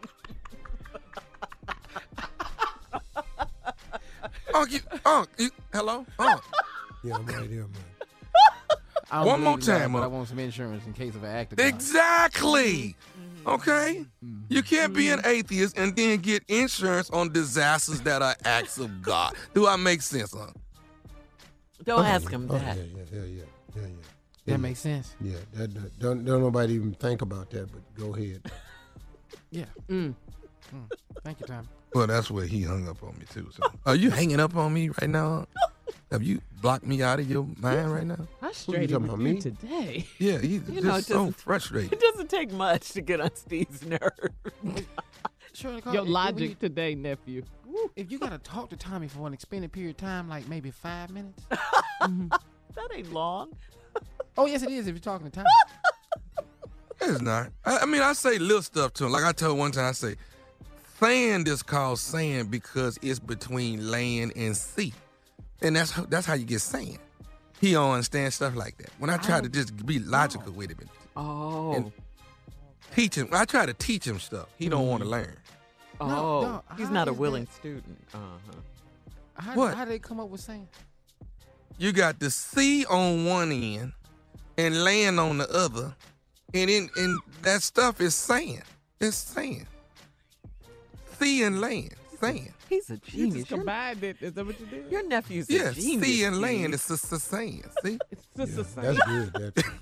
Hello? Yeah, I'm right here, man. I don't One more believe in God, time, but I up. want some insurance in case of an accident. Exactly. Okay? You can't be an atheist and then get insurance on disasters that are acts of God. Do I make sense, huh? Don't ask him Oh, that. yeah. That makes sense. Yeah, don't nobody even think about that, but go ahead. Yeah. Thank you, Tom. Well, that's where he hung up on me, too. So. Are you hanging up on me right now? Have you blocked me out of your mind right now? I straight talking with about you me? today. Yeah, he's You know, just it so doesn't- frustrated. It doesn't take much to get on Steve's nerves. Shirley, Your logic today, nephew. If you got to talk to Tommy for an extended period of time, like maybe 5 minutes. That ain't long. Oh, yes, it is if you're talking to Tommy. It's not. I mean, I say little stuff to him. Like I told one time, I say, sand is called sand because it's between land and sea. And that's how you get sand. He don't understand stuff like that. When I try to just be logical with him and teach him, I try to teach him stuff. He don't want to learn. Oh, he's how not a is willing that- student. What? How did they come up with sand? You got the sea on one end and land on the other, and that stuff is sand. It's sand. Sea and land, sand. He's a You genius. just combined it. Is that what you did? Your nephew's Yeah, a genius. sea and land genius. is the sand. See? It's just the same. That's good. That's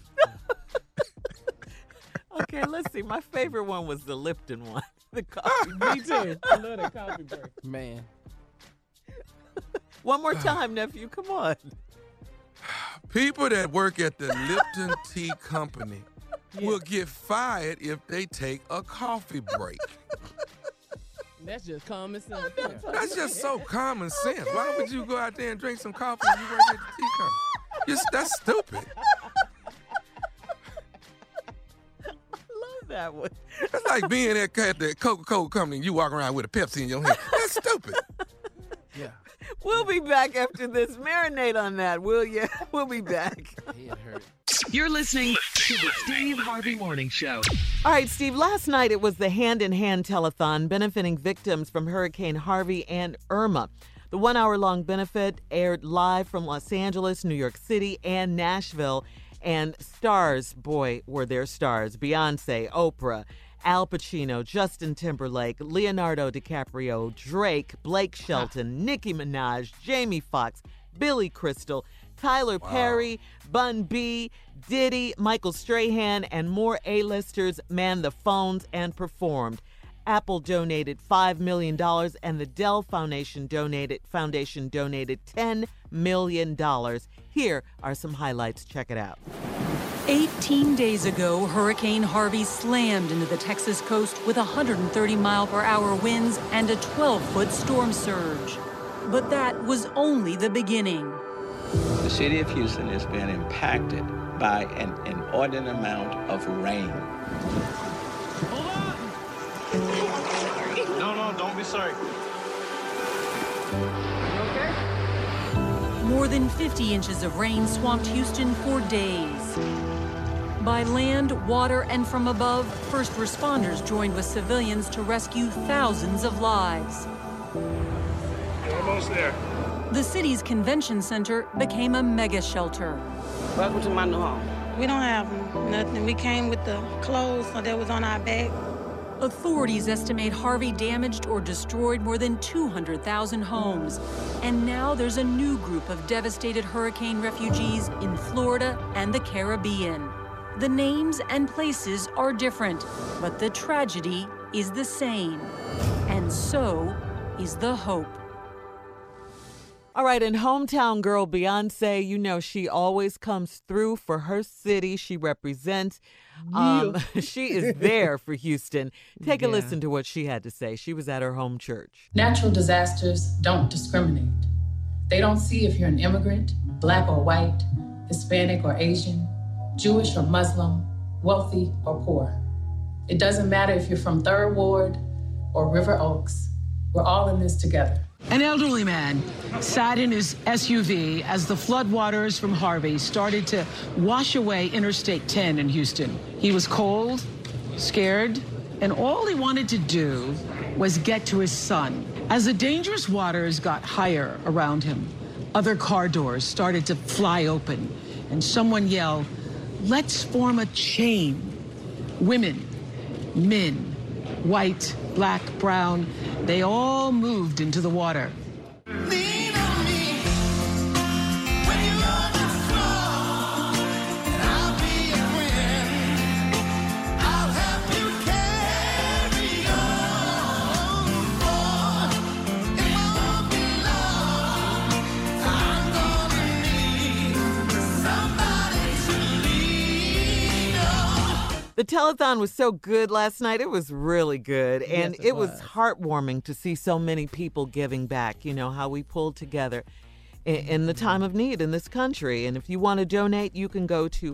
Okay, let's see. My favorite one was the Lipton one. The coffee. Me too. I love that coffee break. Man. One more time, nephew. Come on. People that work at the Lipton Tea Company will get fired if they take a coffee break. That's just common sense. That's just so common sense. Why would you go out there and drink some coffee and you go get the tea company? That's stupid. Love that one. That's like being at the Coca-Cola company and you walk around with a Pepsi in your hand. That's stupid. Yeah. We'll be back after this. Marinate on that, will you? We'll be back. You're listening to the Steve Harvey Morning Show. All right, Steve, last night it was the Hand in Hand Telethon benefiting victims from Hurricane Harvey and Irma. The 1 hour-long benefit aired live from Los Angeles, New York City, and Nashville. And stars, boy, were there stars. Beyonce, Oprah, Al Pacino, Justin Timberlake, Leonardo DiCaprio, Drake, Blake Shelton, Nicki Minaj, Jamie Foxx, Billy Crystal, Tyler Perry, Bun B, Diddy, Michael Strahan, and more A-listers manned the phones and performed. Apple donated $5 million, and the Dell Foundation donated $10 million. Here are some highlights. Check it out. 18 days ago, Hurricane Harvey slammed into the Texas coast with 130-mile-per-hour winds and a 12-foot storm surge. But that was only the beginning. The city of Houston has been impacted by an inordinate amount of rain. No, don't be sorry. More than 50 inches of rain swamped Houston for days. By land, water, and from above, first responders joined with civilians to rescue thousands of lives. You're almost there. The city's convention center became a mega shelter. Welcome to my new home. We don't have nothing. We came with the clothes that was on our back. Authorities estimate Harvey damaged or destroyed more than 200,000 homes. And now there's a new group of devastated hurricane refugees in Florida and the Caribbean. The names and places are different, but the tragedy is the same. And so is the hope. All right, and hometown girl Beyonce, you know she always comes through for her city she represents. She is there for Houston. Take a listen to what she had to say. She was at her home church. Natural disasters don't discriminate. They don't see if you're an immigrant, black or white, Hispanic or Asian, Jewish or Muslim, wealthy or poor. It doesn't matter if you're from 3rd Ward or River Oaks. We're all in this together. An elderly man sat in his SUV as the floodwaters from Harvey started to wash away Interstate 10 in Houston. He was cold, scared, and all he wanted to do was get to his son. As the dangerous waters got higher around him, other car doors started to fly open, and someone yelled, "Let's form a chain." Women, men, white, black, brown, they all moved into the water. The telethon was so good last night. It was really good. And Yes, it was heartwarming to see so many people giving back. You know, how we pulled together in the time of need in this country. And if you want to donate, you can go to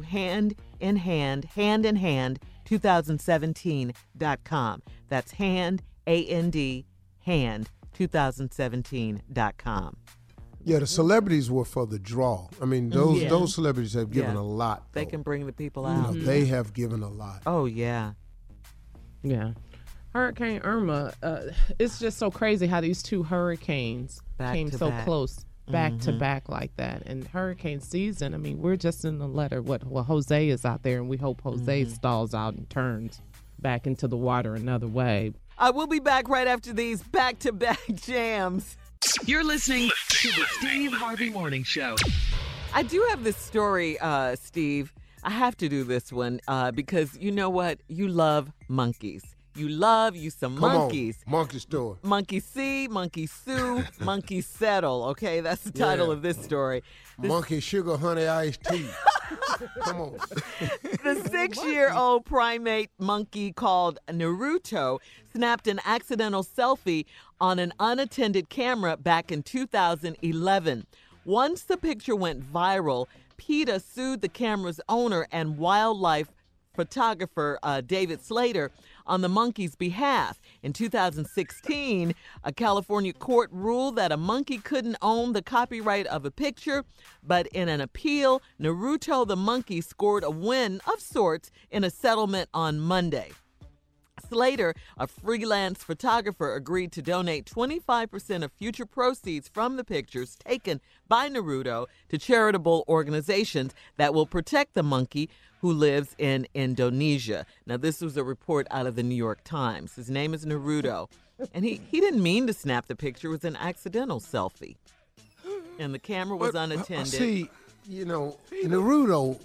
handinhand2017.com. That's hand, A-N-D, hand, 2017.com. Yeah, the celebrities were for the draw. I mean, those celebrities have given a lot. They can bring the people out. You know, they have given a lot. Oh, yeah. Yeah. Hurricane Irma, it's just so crazy how these two hurricanes came so close back to back like that. And hurricane season, I mean, we're just in the letter. Well, Jose is out there, and we hope Jose stalls out and turns back into the water another way. We'll be back right after these back-to-back jams. You're listening to the Steve Harvey Morning Show. I do have this story, Steve. I have to do this one because you know what? You love monkeys. You love you some monkeys. Monkey store. Monkey see, monkey sue, monkey settle. Okay, that's the title of this story. Monkey sugar honey iced tea. Come on. The 6-year-old primate monkey called Naruto snapped an accidental selfie on an unattended camera back in 2011. Once the picture went viral, PETA sued the camera's owner and wildlife photographer David Slater on the monkey's behalf. In 2016, a California court ruled that a monkey couldn't own the copyright of a picture, but in an appeal, Naruto the monkey scored a win of sorts in a settlement on Monday. Slater, a freelance photographer, agreed to donate 25% of future proceeds from the pictures taken by Naruto to charitable organizations that will protect the monkey who lives in Indonesia. Now, this was a report out of the New York Times. His name is Naruto, and he didn't mean to snap the picture. It was an accidental selfie, and the camera was unattended. See, Naruto,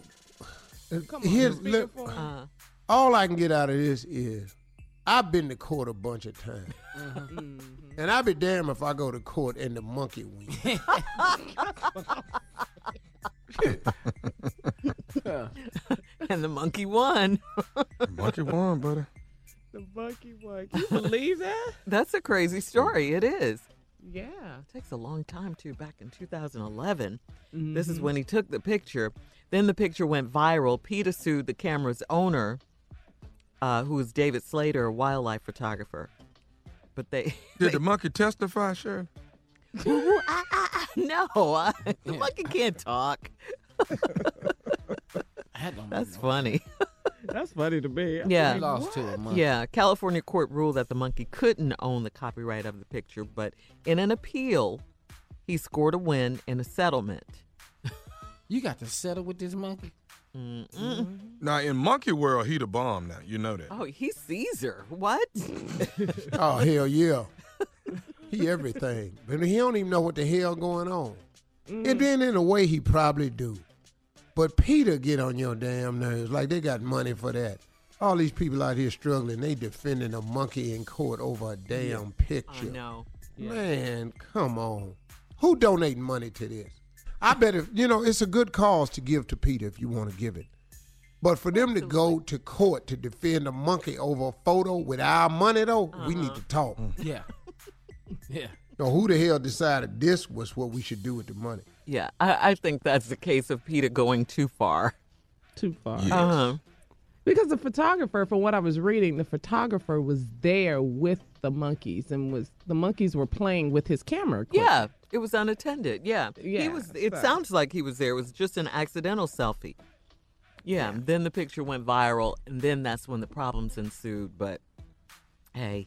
all I can get out of this is I've been to court a bunch of times. And I'll be damned if I go to court and the monkey wins. And the monkey won. The monkey won, buddy. The monkey won. Can you believe that? That's a crazy story. It is. Yeah. It takes a long time, too. Back in 2011, this is when he took the picture. Then the picture went viral. PETA sued the camera's owner, who is David Slater, a wildlife photographer. But Did the monkey testify, Shirley? No, the monkey can't talk. That's funny. That's funny to me. Yeah. We lost to a monkey. Yeah. California court ruled that the monkey couldn't own the copyright of the picture, but in an appeal, he scored a win in a settlement. You got to settle with this monkey? Now, in monkey world, he the bomb now. You know that. Oh, he's Caesar. What? Oh, hell yeah. He everything. But he don't even know what the hell going on. And then in a way, he probably do. But PETA get on your damn nerves. Like they got money for that. All these people out here struggling, they defending a monkey in court over a damn picture. I know. Man, come on. Who donating money to this? I bet it's a good cause to give to PETA if you want to give it. But for them to go to court to defend a monkey over a photo with our money, though, we need to talk. Yeah. Yeah. So who the hell decided this was what we should do with the money? Yeah, I think that's the case of PETA going too far. Too far. Yes. Because the photographer, from what I was reading, the photographer was there with the monkeys and the monkeys were playing with his camera equipment. Yeah, it was unattended. Yeah. It sounds like he was there. It was just an accidental selfie. Yeah. Then the picture went viral, and then that's when the problems ensued. But hey,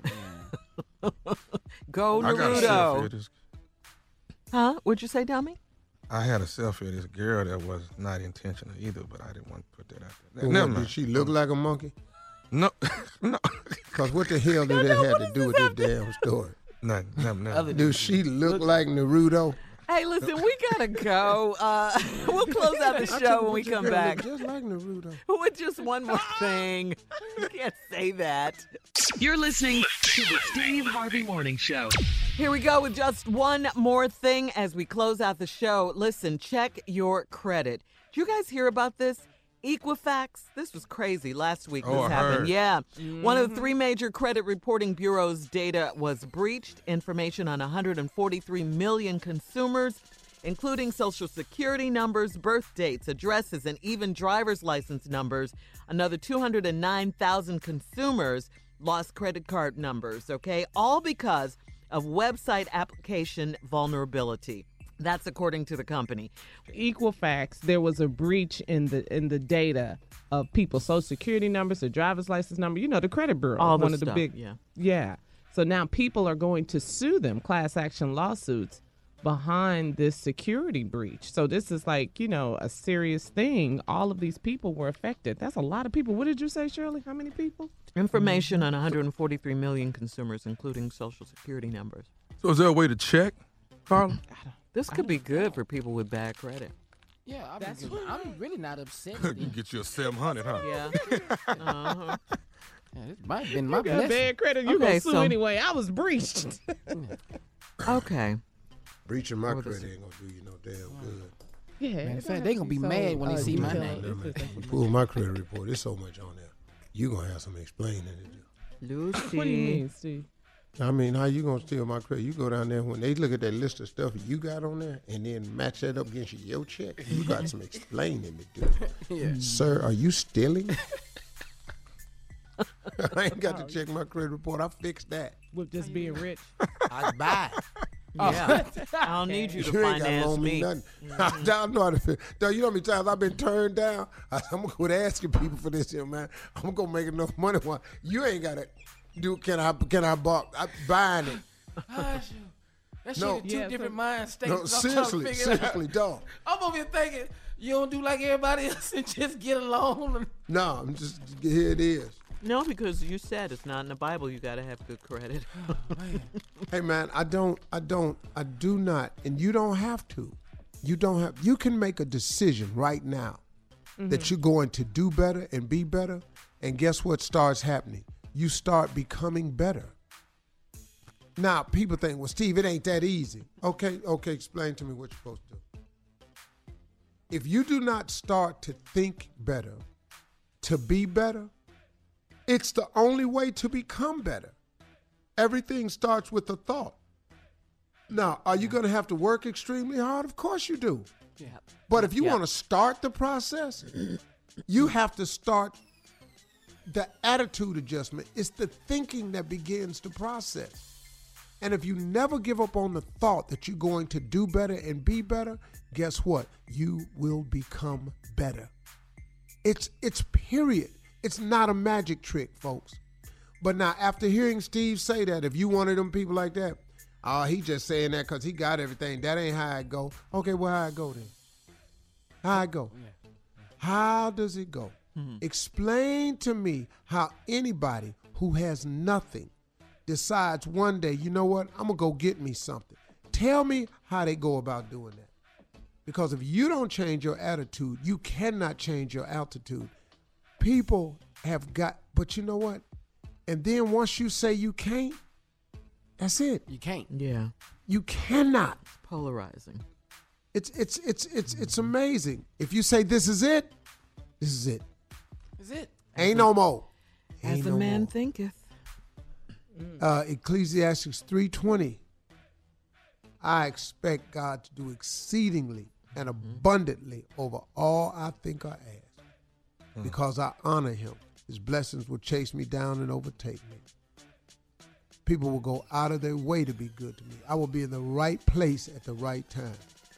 go I got a selfie of Naruto. this. Huh? What'd you say, Dummy? I had a selfie of this girl that was not intentional either, but I didn't want to put that out there. Well, Never what, mind. did she look like a monkey? No, no. Because what the hell did that have to do with this damn story? Nothing. Do she look like Naruto? Hey, listen, we gotta go. We'll close out the show when we come back. Just like Naruto. With just one more thing. You can't say that. You're listening to the Steve Harvey Morning Show. Here we go with just one more thing as we close out the show. Listen, check your credit. Did you guys hear about this? Equifax, this was crazy. Last week this I happened. heard. Yeah. One of the three major credit reporting bureaus' data was breached. Information on 143 million consumers, including Social Security numbers, birth dates, addresses, and even driver's license numbers. Another 209,000 consumers lost credit card numbers, okay? All because of website application vulnerability. That's according to the company. Equifax, there was a breach in the data of people's Social Security numbers, their driver's license number, the credit bureau. All one the of the stuff, big. yeah. Yeah. So now people are going to sue them, class action lawsuits behind this security breach. So this is like, a serious thing. All of these people were affected. That's a lot of people. What did you say, Shirley? How many people? Information on 143 million consumers, including Social Security numbers. So is there a way to check, Carla? This could be good for people with bad credit. Yeah, I'm really not upset. You can get you a 700, huh? Yeah. Uh-huh. Yeah, this might have been my You got blessing. bad credit. You Okay, gonna sue so- anyway. I was breached. Okay. Breaching my credit ain't gonna do you no damn good. Yeah. Matter of fact, they gonna be mad when they see my name. Pull my credit report. There's so much on there. You gonna have some explaining to do. Lucy. What do you mean, Steve? I mean, how you gonna steal my credit? You go down there when they look at that list of stuff you got on there, and then match that up against your check. You got some explaining to do. Yeah. Sir, are you stealing? I ain't got to check my credit report. I fixed that. With just being rich. I buy. Yeah. I don't need you to You ain't got to finance loan me nothing. I don't know how to feel. You know how many times I've been turned down? I'm going to quit asking people for this here, man. I'm going to make enough money. While you ain't got to do, can I buy? I'm buying it. That shit is two different mind states. No, seriously, dog. I'm over here thinking, you don't do like everybody else and just get along. No, I'm just, here it is. No, because you said it's not in the Bible. You got to have good credit. Oh, man. Hey, man, I do not, and you don't have to. You can make a decision right now that you're going to do better and be better, and guess what starts happening? You start becoming better. Now, people think, well, Steve, it ain't that easy. Okay, explain to me what you're supposed to do. If you do not start to think better, to be better, it's the only way to become better. Everything starts with a thought. Now, are you going to have to work extremely hard? Of course you do. Yeah. But if you want to start the process, you have to start the attitude adjustment. It's the thinking that begins the process. And if you never give up on the thought that you're going to do better and be better, guess what? You will become better. It's period. It's not a magic trick, folks. But now, after hearing Steve say that, if you one of them people like that, he just saying that because he got everything. That ain't how it go. Okay, well, how it go then? How it go? How does it go? Explain to me how anybody who has nothing decides one day, you know what, I'm going to go get me something. Tell me how they go about doing that. Because if you don't change your attitude, you cannot change your altitude. People have got, but you know what? And then once you say you can't, that's it. You can't. Yeah. You cannot. It's polarizing. It's amazing. If you say this is it, this is it. Is it? Ain't no more. As a man thinketh. Ecclesiastes 3:20. I expect God to do exceedingly and abundantly over all I think or ask. Because I honor him. His blessings will chase me down and overtake me. People will go out of their way to be good to me. I will be in the right place at the right time.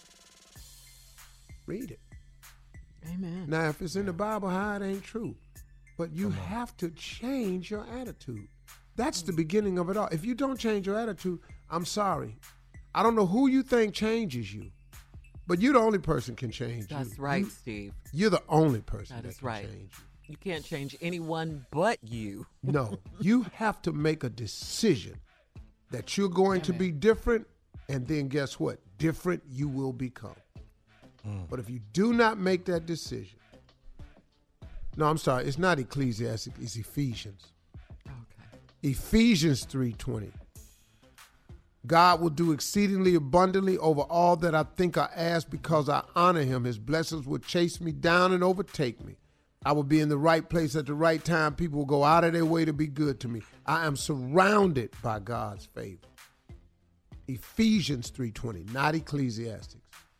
Read it. Amen. Now, if it's in the Bible, how it ain't true. But you have to change your attitude. That's the beginning of it all. If you don't change your attitude, I'm sorry. I don't know who you think changes you, but you're the only person can change you. That's right, Steve. You're the only person that is can right. change you. You can't change anyone but you. No, you have to make a decision that you're going to be different, and then guess what? Different you will become. But if you do not make that decision, no, I'm sorry, it's not Ecclesiastes, it's Ephesians. Okay. Ephesians 3:20. God will do exceedingly abundantly over all that I think I ask because I honor him. His blessings will chase me down and overtake me. I will be in the right place at the right time. People will go out of their way to be good to me. I am surrounded by God's favor. Ephesians 3:20, not Ecclesiastes.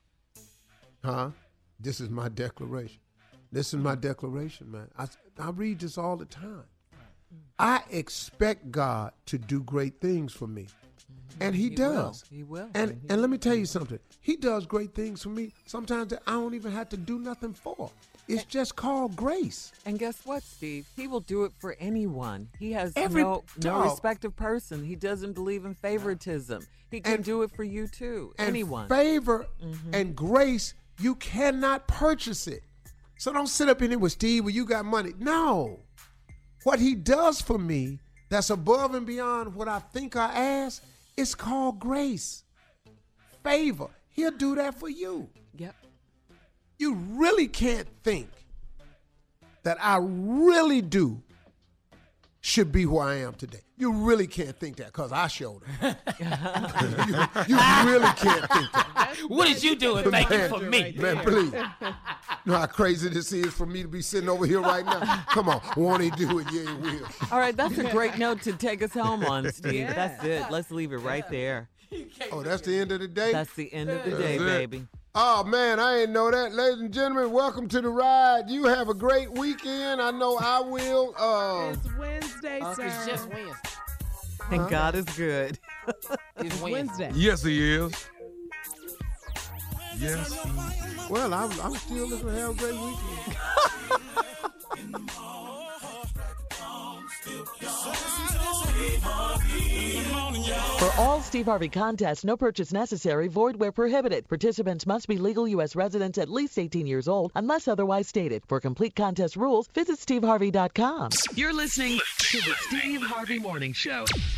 This is my declaration. This is my declaration, man. I read this all the time. I expect God to do great things for me. And he does. He will. And let me tell you something. He does great things for me. Sometimes that I don't even have to do nothing for. It's just called grace. And guess what, Steve? He will do it for anyone. He has Dog. no respect of person. He doesn't believe in favoritism. He can do it for you too. And anyone. Favor and grace, you cannot purchase it. So don't sit up in it with Steve where you got money. No. What he does for me that's above and beyond what I think I ask, it's called grace. Favor. He'll do that for you. Yep. You really can't think that I really do should be who I am today. You really can't think that because I showed it. you really can't think that. What is you doing thinking for me? Man, please. You know how crazy this is for me to be sitting over here right now? Come on, won't he do it? Yeah, he will. All right, that's a great note to take us home on, Steve. Yeah. That's it. Let's leave it right there. Oh, that's the end of the day? That's the end of the day, baby. Oh, man, I didn't know that. Ladies and gentlemen, welcome to the ride. You have a great weekend. I know I will. It's Wednesday, sir. It's just Wednesday. And God is good. It's Wednesday. Yes, he is. Yes, he is. Well, I'm still looking to have a great weekend. For all Steve Harvey contests, no purchase necessary, void where prohibited. Participants must be legal U.S. residents at least 18 years old, unless otherwise stated. For complete contest rules, visit steveharvey.com. You're listening to the Steve Harvey Morning Show.